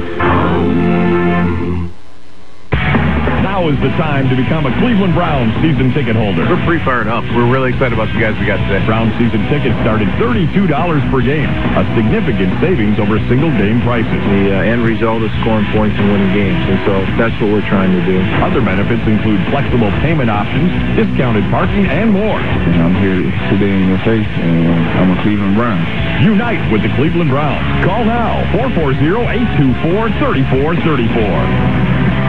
Now is the time to become a Cleveland Browns season ticket holder. We're pretty fired up. We're really excited about the guys we got today. Browns season tickets start at $32 per game, a significant savings over single game prices. The end result is scoring points and winning games, and so that's what we're trying to do. Other benefits include flexible payment options, discounted parking, and more. I'm here today in your face, and I'm a Cleveland Brown. Unite with the Cleveland Browns. Call now, 440-824-3434.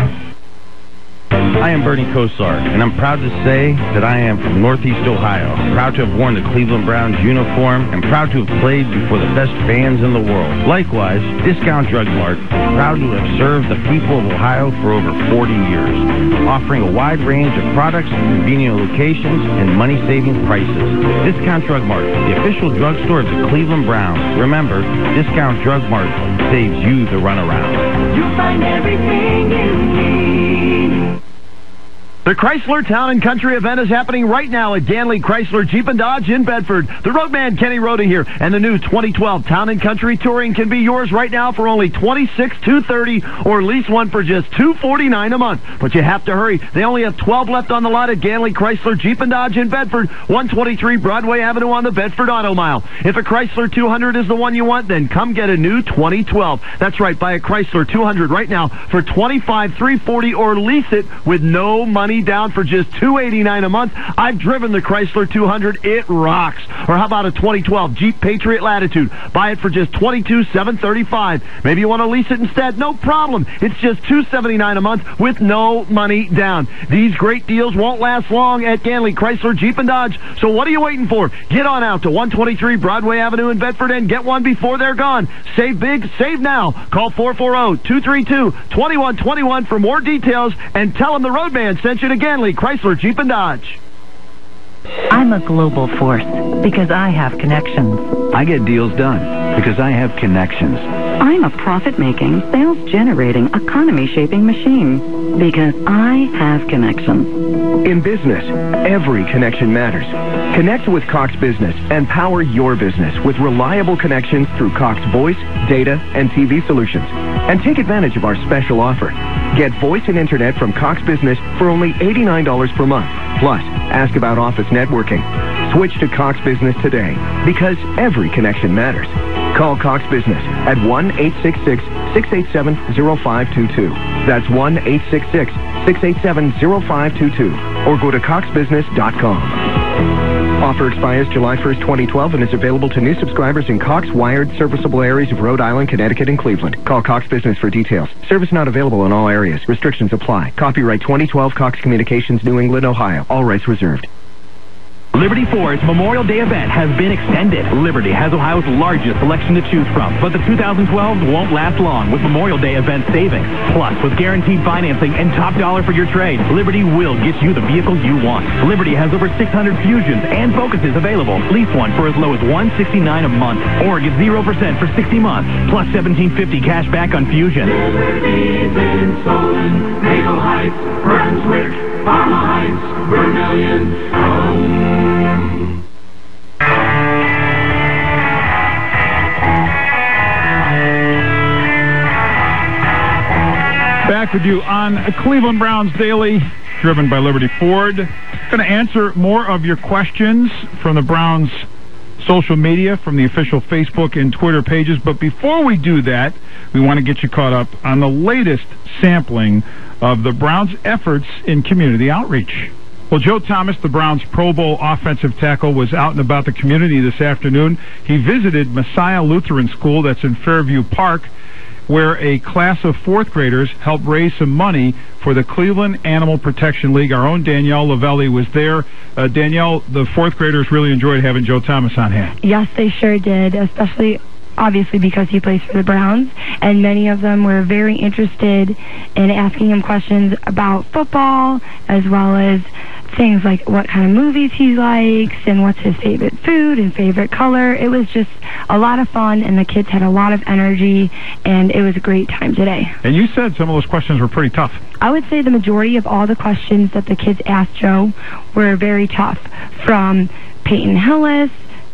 I am Bernie Kosar, and I'm proud to say that I am from Northeast Ohio. Proud to have worn the Cleveland Browns uniform, and proud to have played before the best fans in the world. Likewise, Discount Drug Mart, proud to have served the people of Ohio for over 40 years, offering a wide range of products, convenient locations, and money-saving prices. Discount Drug Mart, the official drugstore of the Cleveland Browns. Remember, Discount Drug Mart saves you the runaround. You find everything you need. The Chrysler Town & Country event is happening right now at Ganley Chrysler Jeep & Dodge in Bedford. The roadman Kenny Rhoda here, and the new 2012 Town & Country Touring can be yours right now for only $26,230, or lease one for just $249 a month. But you have to hurry. They only have 12 left on the lot at Ganley Chrysler Jeep & Dodge in Bedford, 123 Broadway Avenue on the Bedford Auto Mile. If a Chrysler 200 is the one you want, then come get a new 2012. That's right, buy a Chrysler 200 right now for $25,340, or lease it with no money down for just $289 a month. I've driven the Chrysler 200. It rocks. Or how about a 2012 Jeep Patriot Latitude? Buy it for just $22,735. Maybe you want to lease it instead. No problem. It's just $279 a month with no money down. These great deals won't last long at Ganley Chrysler Jeep & Dodge. So what are you waiting for? Get on out to 123 Broadway Avenue in Bedford and get one before they're gone. Save big, save now. Call 440-232-2121 for more details, and tell them the roadman sent you to Ganley Chrysler Jeep & Dodge. I'm a global force because I have connections. I get deals done because I have connections. I'm a profit-making, sales-generating, economy-shaping machine because I have connections. In business, every connection matters. Connect with Cox Business and power your business with reliable connections through Cox Voice, Data, and TV solutions. And take advantage of our special offer. Get voice and internet from Cox Business for only $89 per month. Plus, ask about office networking. Switch to Cox Business today because every connection matters. Call Cox Business at 1-866-687-0522. That's 1-866-687-0522. Or go to coxbusiness.com. Offer expires July 1st, 2012 and is available to new subscribers in Cox wired serviceable areas of Rhode Island, Connecticut, and Cleveland. Call Cox Business for details. Service not available in all areas. Restrictions apply. Copyright 2012 Cox Communications, New England, Ohio. All rights reserved. Liberty Ford's Memorial Day event has been extended. Liberty has Ohio's largest selection to choose from, but the 2012s won't last long with Memorial Day event savings. Plus, with guaranteed financing and top dollar for your trade, Liberty will get you the vehicle you want. Liberty has over 600 Fusions and Focuses available. Lease one for as low as $169 a month, or get 0% for 60 months, plus $1,750 cash back on Fusion. Liberty's been stolen. Maple Heights, Brunswick, Parma Heights, Vermillion. Back with you on Cleveland Browns Daily, driven by Liberty Ford. Going to answer more of your questions from the Browns social media, from the official Facebook and Twitter pages. But before we do that, we want to get you caught up on the latest sampling of the Browns' efforts in community outreach. Well, Joe Thomas, the Browns' Pro Bowl offensive tackle, was out and about the community this afternoon. He visited Messiah Lutheran School, that's in Fairview Park, where a class of fourth graders helped raise some money for the Cleveland Animal Protection League. Our own Danielle Lavelli was there. Danielle, the fourth graders really enjoyed having Joe Thomas on hand. Yes, they sure did, especially obviously because he plays for the Browns, and many of them were very interested in asking him questions about football, as well as things like what kind of movies he likes and what's his favorite food and favorite color. It was just a lot of fun, and the kids had a lot of energy, and it was a great time today. And you said some of those questions were pretty tough. I would say the majority of all the questions that the kids asked Joe were very tough, from Peyton Hillis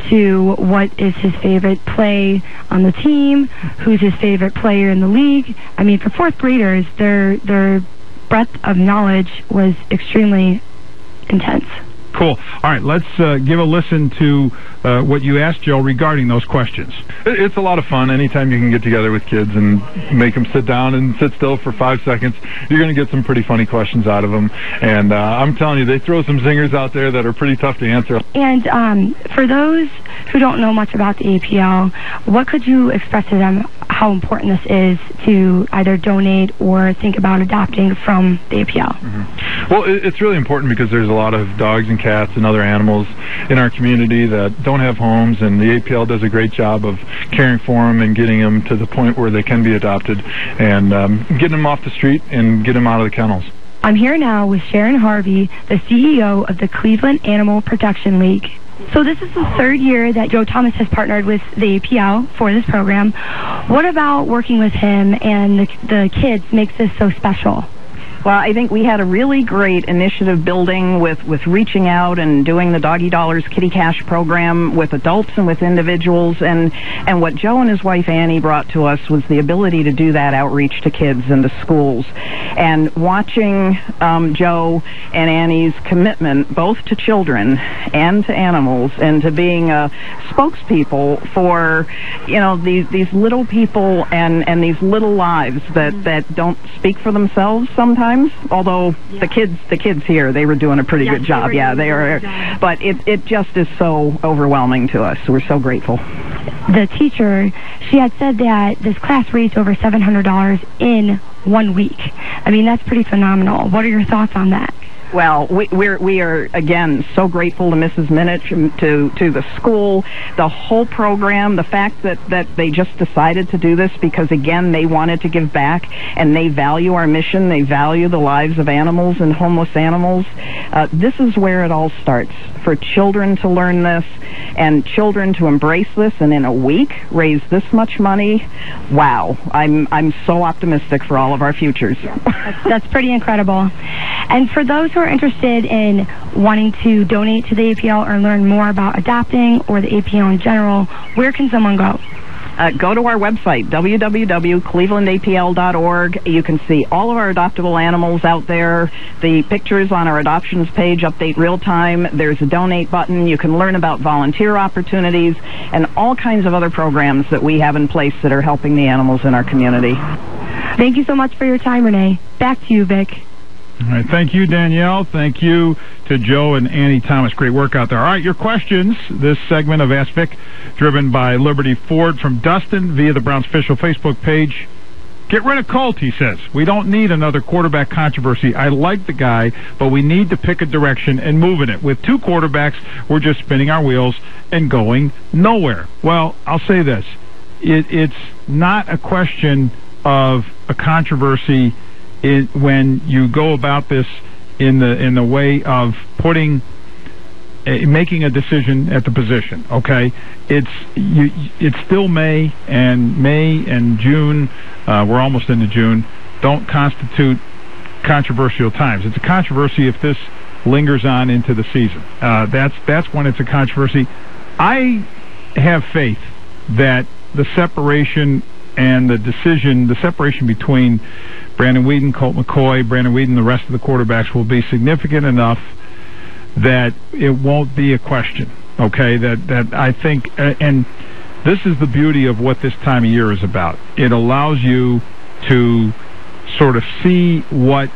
to what is his favorite play on the team, who's his favorite player in the league. I mean, for fourth graders, their breadth of knowledge was extremely intense. Cool. All right, let's give a listen to what you asked Joe regarding those questions. It's a lot of fun. Anytime you can get together with kids and make them sit down and sit still for 5 seconds, you're going to get some pretty funny questions out of them. And I'm telling you, they throw some zingers out there that are pretty tough to answer. And for those who don't know much about the APL, what could you express to them how important this is to either donate or think about adopting from the APL? Well, it's really important because there's a lot of dogs and cats and other animals in our community that don't have homes, and the APL does a great job of caring for them and getting them to the point where they can be adopted, and getting them off the street and get them out of the kennels. I'm here now with Sharon Harvey, the CEO of the Cleveland Animal Protection League. So this is the third year that Joe Thomas has partnered with the APL for this program. What about working with him and the kids makes this so special? Well, I think we had a really great initiative building with reaching out and doing the Doggy Dollars Kitty Cash program with adults and with individuals. And what Joe and his wife Annie brought to us was the ability to do that outreach to kids and to schools. And watching Joe and Annie's commitment both to children and to animals and to being spokespeople for, these little people and these little lives that don't speak for themselves sometimes. Although the kids here, they were doing a pretty good job. Yeah, they are. But it just is so overwhelming to us. We're so grateful. The teacher, she had said that this class raised over $700 in 1 week. I mean, that's pretty phenomenal. What are your thoughts on that? Well, we are again so grateful to Mrs. Minich, to the school, the whole program, the fact that they just decided to do this because again they wanted to give back and they value our mission, they value the lives of animals and homeless animals. This is where it all starts. For children to learn this and children to embrace this and in a week raise this much money. Wow, I'm so optimistic for all of our futures. That's pretty incredible. And for those who are interested in wanting to donate to the APL or learn more about adopting or the APL in general, where can someone go? Go to our website, www.clevelandapl.org. You can see all of our adoptable animals out there. The pictures on our adoptions page update real time. There's a donate button. You can learn about volunteer opportunities and all kinds of other programs that we have in place that are helping the animals in our community. Thank you so much for your time, Renee. Back to you, Vic. All right, thank you, Danielle. Thank you to Joe and Annie Thomas. Great work out there. All right, your questions. This segment of Ask Vic, driven by Liberty Ford, from Dustin via the Browns official Facebook page. Get rid of Colt, he says. We don't need another quarterback controversy. I like the guy, but we need to pick a direction and move in it. With two quarterbacks, we're just spinning our wheels and going nowhere. Well, I'll say this. It's not a question of a controversy when you go about this in the way of making a decision at the position. Okay, it's still May and June. We're almost into June. Don't constitute controversial times. It's a controversy if this lingers on into the season. That's when it's a controversy. I have faith that the separation and the separation between Brandon Weeden, Colt McCoy, Brandon Weeden, the rest of the quarterbacks will be significant enough that it won't be a question. Okay, that I think, and this is the beauty of what this time of year is about. It allows you to sort of see what,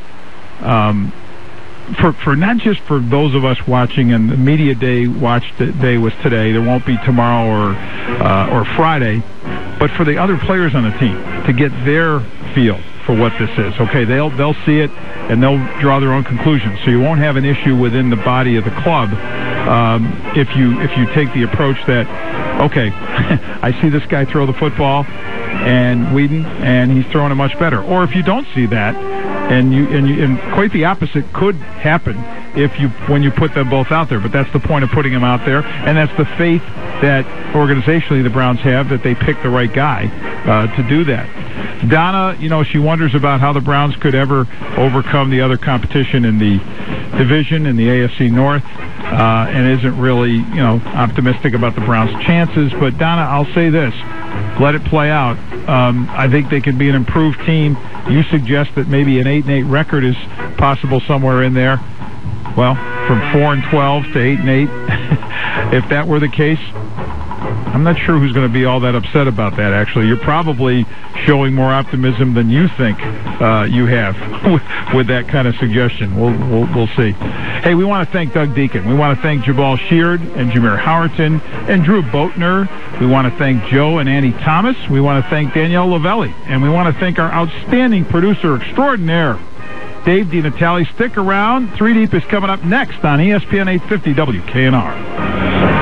for not just for those of us watching, and the media day day was today. There won't be tomorrow or Friday, but for the other players on the team to get their feel for what this is. Okay, they'll see it and they'll draw their own conclusions. So you won't have an issue within the body of the club if you take the approach that, okay, I see this guy throw the football, and Whedon, and he's throwing it much better. Or if you don't see that, and quite the opposite could happen when you put them both out there. But that's the point of putting them out there, and that's the faith that organizationally the Browns have that they pick the right guy to do that. Donna, she wonders about how the Browns could ever overcome the other competition in the division in the AFC North, and isn't really, optimistic about the Browns' chances. But Donna, I'll say this: let it play out. I think they can be an improved team. You suggest that maybe an 8-8 record is possible somewhere in there. Well, from 4-12 to 8-8, if that were the case, I'm not sure who's going to be all that upset about that, actually. You're probably showing more optimism than you think you have with that kind of suggestion. We'll see. Hey, we want to thank Doug Deacon. We want to thank Jabal Sheard and Jameer Howerton and Drew Boatner. We want to thank Joe and Annie Thomas. We want to thank Danielle Lavelli. And we want to thank our outstanding producer extraordinaire, Dave DiNatale. Stick around. 3 Deep is coming up next on ESPN 850 WKNR.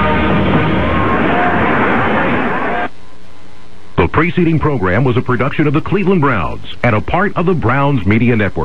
The preceding program was a production of the Cleveland Browns and a part of the Browns Media Network.